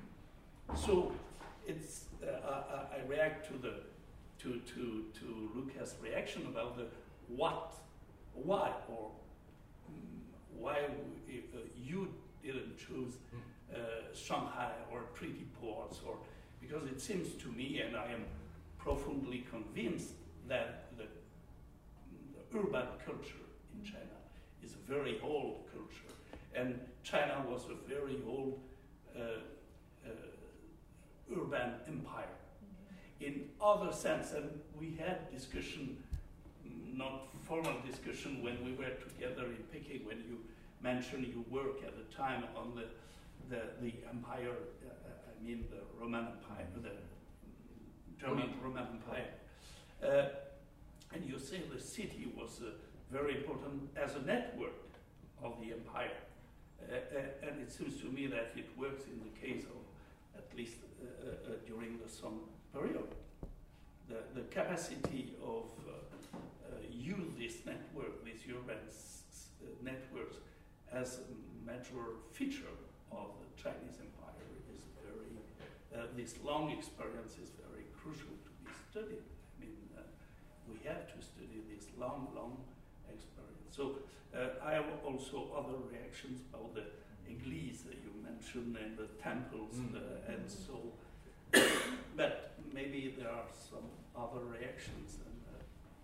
So it's uh, I, I react to the to to to Luca's reaction about the what, why, or um, why we, uh, you didn't choose uh, Shanghai or treaty ports, or because it seems to me, and I am profoundly convinced that the, the urban culture in China is a very old culture. And China was a very old uh, uh, urban empire. Mm-hmm. In other sense, and we had discussion, not formal discussion, when we were together in Peking, when you mentioned you work at the time on the the, the empire, uh, I mean the Roman Empire, the German Roman Empire. Uh, and you say the city was uh, very important as a network of the empire. Uh, uh, and it seems to me that it works in the case of, at least uh, uh, during the Song period. The, the capacity of uh, uh, use this network, these urban s- s- uh, networks, as a major feature of the Chinese empire is very, uh, this long experience is very crucial to be studied. I mean, uh, we have to study this long, long experience. So uh, I have also other reactions about the église that you mentioned and the temples mm. uh, and so. But maybe there are some other reactions. And, uh,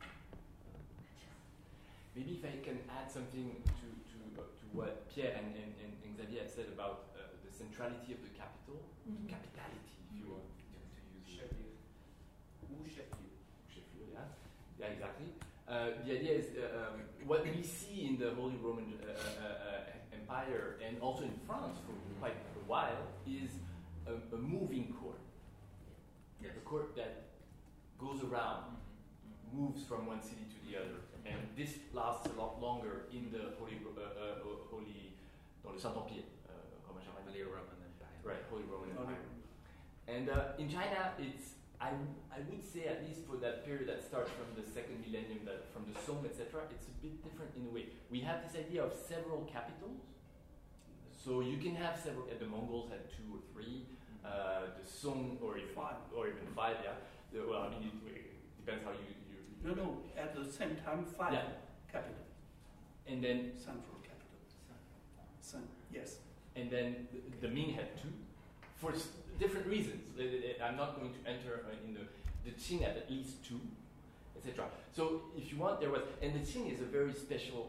maybe if I can add something to to, uh, to what Pierre and, and, and Xavier have said about uh, the centrality of the capital, mm-hmm. capitality, if you want to, to use chef-lieu. Ou chef-lieu. Chef-lieu, yeah. Yeah, exactly. Uh, the idea is uh, um, what we see in the Holy Roman uh, uh, Empire and also in France for quite a while is a, a moving court. Yes. A court that goes around, mm-hmm. moves from one city to the other, and this lasts a lot longer in the Holy, uh, uh, Holy, dans le Saint-Empire, uh, Holy Roman Empire. Right, Holy Roman Empire. And uh, in China, it's I, I would say, at least for that period that starts from the second millennium, that from the Song, et cetera, it's a bit different in a way. We have this idea of several capitals. So you can have several, uh, the Mongols had two or three, uh, the Song, or even five, or even five, yeah. The, well, I mean, it, it depends how you... you, you no, no, at the same time, five yeah. capitals. And then... Central capitals. Sun, yes. And then the, the Ming had two. For different reasons. I'm not going to enter in the the Qing had at least two, et cetera. So if you want, there was, and the Qing is a very special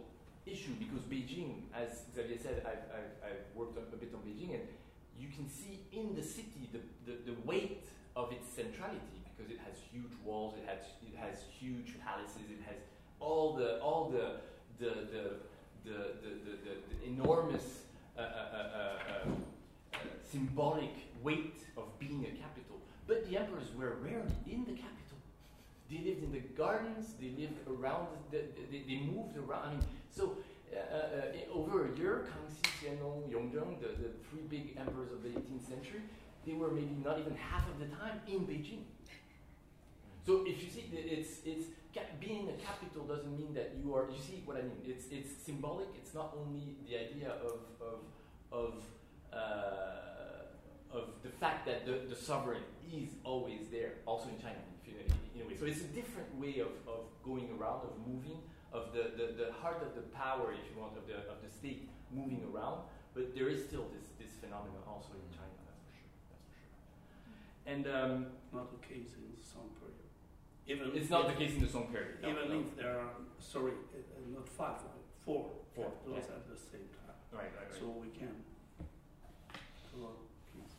issue because Beijing, as Xavier said, I've, I've, I've worked a bit on Beijing, and you can see in the city the, the, the weight of its centrality because it has huge walls, it has it has huge palaces, it has all the all the the the the, the, the, the, the enormous uh, uh, uh, uh, uh, symbolic weight of being a capital. But the emperors were rarely in the capital. They lived in the gardens, they lived around, the, they, they moved around. I mean, so uh, uh, over a year, Kangxi, Xianlong, Yongjong, the, the three big emperors of the eighteenth century, they were maybe not even half of the time in Beijing. So if you see, it's it's being a capital doesn't mean that you are. You see what I mean? It's it's symbolic. It's not only the idea of of of uh, of the fact that the, the sovereign is always there, also in China. In a way. So it's a different way of, of going around, of moving, of the, the, the heart of the power, if you want, of the of the state moving around. But there is still this, this phenomenon also in China, that's for sure. That's for sure. And um, not the case in the Song period. Even it's not the case in the Song period. No, even no. if there are, sorry, uh, not five, four, four capitals yeah. at the same time. Right, right, right. So we can. Hello, please.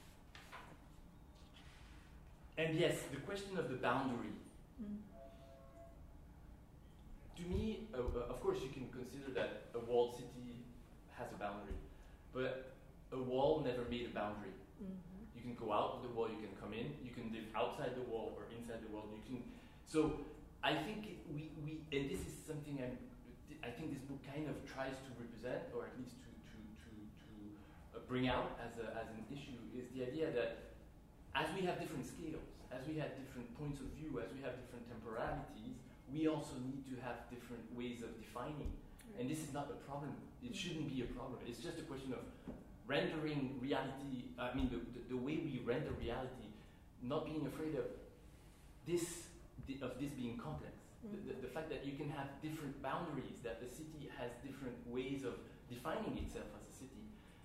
And yes, the question of the boundary. Mm. To me, uh, uh, of course, you can consider that a walled city has a boundary, but a wall never made a boundary. Mm-hmm. You can go out of the wall, you can come in, you can live outside the wall or inside the wall. You can. So I think it, we we and this is something I'm. I think this book kind of tries to represent, or at least to to to to uh, bring out as a as an issue, is the idea that as we have different scales, as we have different points of view, as we have different temporalities, we also need to have different ways of defining. And this is not a problem. It shouldn't be a problem. It's just a question of rendering reality, I mean, the, the, the way we render reality, not being afraid of this, of this being complex. Mm-hmm. The, the, the fact that you can have different boundaries, that the city has different ways of defining itself as a city.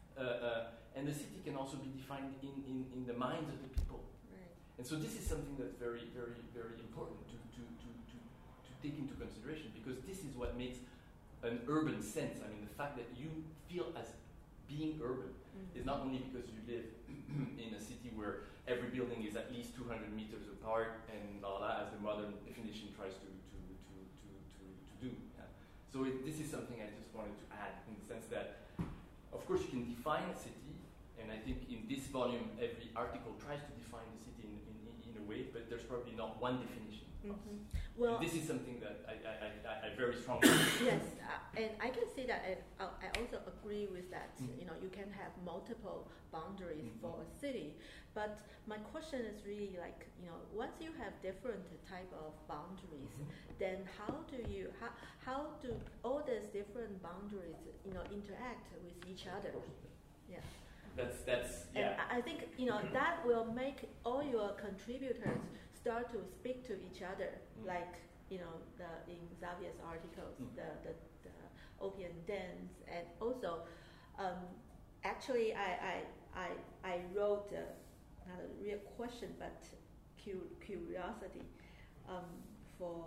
Uh, uh, and the city can also be defined in, in, in the minds of the people. And so this is something that's very, very, very important to, to, to, to, to take into consideration because this is what makes an urban sense. I mean, the fact that you feel as being urban mm-hmm. is not only because you live in a city where every building is at least two hundred meters apart and blah, blah, as the modern definition tries to, to, to, to, to, to do. Yeah. So it, this is something I just wanted to add in the sense that, of course, you can define a city, and I think in this volume, every article tries to define the city in, in, in a way, but there's probably not one definition. Mm-hmm. Well, and this is something that I, I, I, I very strongly yes, uh, and I can say that I, I also agree with that. Mm-hmm. You know, you can have multiple boundaries mm-hmm. for a city, but my question is really like, you know, once you have different type of boundaries, mm-hmm. then how do you how how do all these different boundaries, you know, interact with each other? Yeah. That's that's And yeah. I think you know that will make all your contributors start to speak to each other, mm. like you know the in Xavier's articles, mm. the, the the opium dens, and also um, actually I I I, I wrote uh, not a real question but cu- curiosity um, for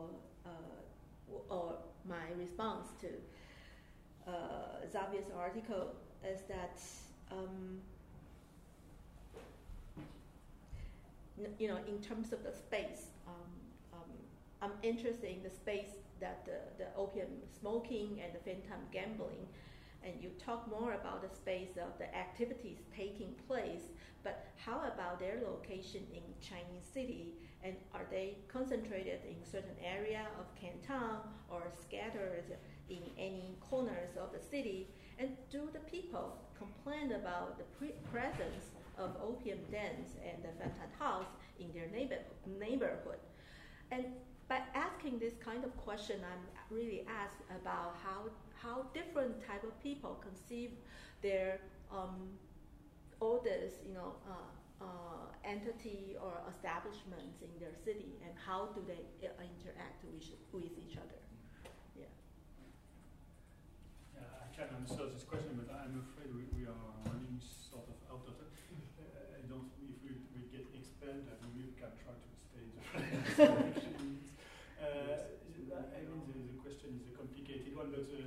uh, or my response to uh, Xavier's article is that. Um, n- you know, in terms of the space, um, um, I'm interested in the space that the, the opium smoking and the phantom gambling, and you talk more about the space of the activities taking place, but how about their location in Chinese city, and are they concentrated in certain area of Canton or scattered in any corners of the city, and do the people complain about the pre- presence of opium dens and the Fantan house in their neighbor- neighborhood? And by asking this kind of question, I'm really asked about how how different type of people conceive their um, all this, you know, uh, uh, entity or establishments in their city, and how do they uh, interact with with each other? Yeah. Yeah, I can answer this question, but I'm afraid we, we are running sort of out of time. Uh, I don't. If we, we get expelled, I mean, we can try to stay in the uh, I mean, the, the question is a complicated one, but uh,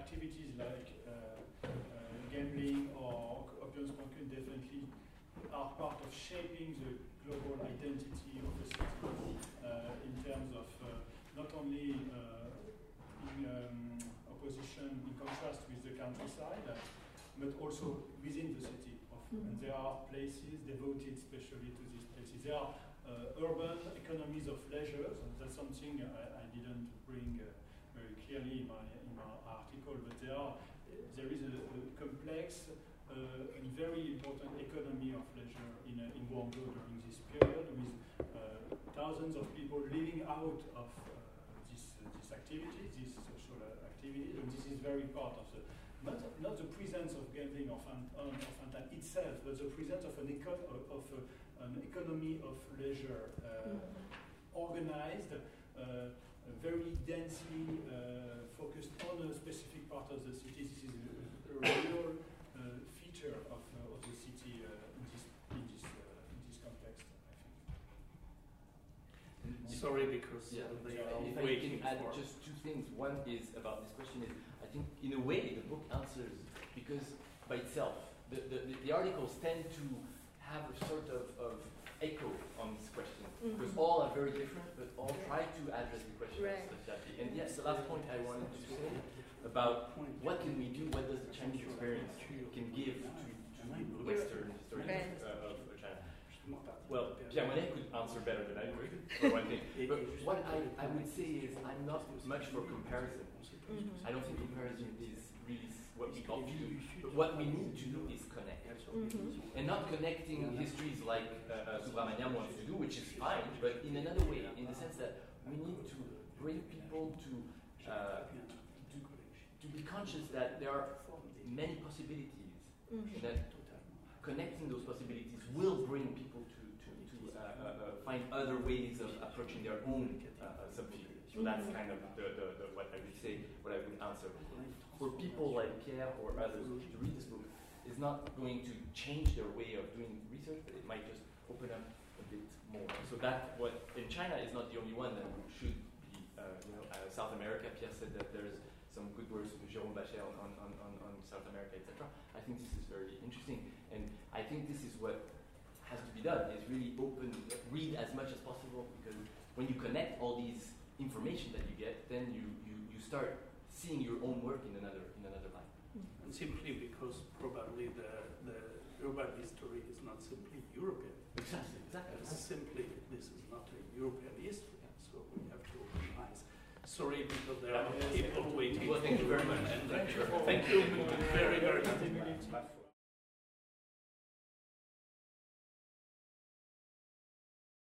activities like uh, uh, gambling or opium smoking definitely are part of shaping the global identity of the city uh, in terms of uh, not only uh, in um, opposition, in contrast with the countryside, uh, but also within the city. Of, mm-hmm. And there are places devoted especially to these places. There are uh, urban economies of leisure, and that's something I, I didn't bring uh, very clearly in my, in my article, but there, are, there is a, a complex Uh, and very important economy of leisure in, uh, in Guangzhou during this period, with uh, thousands of people living out of uh, this, uh, this activity, this social uh, activity, and this is very part of the, not, not the presence of gambling or Fantan itself, but the presence of an, eco of, of uh, an economy of leisure uh, mm-hmm. organized, uh, very densely uh, focused on a specific part of the city. This is a, a real Uh, feature of, uh, of the city uh, in this in this uh, in this context, I think. Sorry, because yeah, uh, they uh, are if waiting I can add for just two things. One is about this question is I think in a way the book answers because by itself the the, the, the articles tend to have a sort of, of echo on this question mm-hmm. because all are very different but all try to address the question right. of society. And yes, the last point I wanted to say about what can we do, what does the Chinese experience can give to, to Western historians uh, of China. Well, Pierre Monet could answer better than I could, for one thing. But what I, I would say is I'm not much for comparison. Mm-hmm. I don't think comparison is really what we ought to do. But what we need to do is connect. Mm-hmm. And not connecting histories like uh, uh, Subramaniam wants to do, which is fine, but in another way, in the sense that we need to bring people to uh, to be conscious that there are many possibilities, mm-hmm. and that connecting those possibilities will bring people to, to, to uh, uh, uh, find other ways of approaching their own uh, uh, subfield. So mm-hmm. that's kind of the, the, the, what I would say, what I would answer. For people like Pierre or others to read this book is not going to change their way of doing research, but it might just open up a bit more. So that what in China is not the only one that should be, uh, you know, uh, South America. Pierre said that there's some good works of Jérôme Bachet on, on, on, on South America, et cetera. I think this is very interesting, and I think this is what has to be done, is really open, read as much as possible, because when you connect all these information that you get, then you, you, you start seeing your own work in another in another light. And simply because probably the, the urban history is not simply European. Exactly, exactly. Uh, simply, this is not a European history, so we have to open eyes. Sorry, because there are people waiting. Well, thank you very much. And thank you very, very much.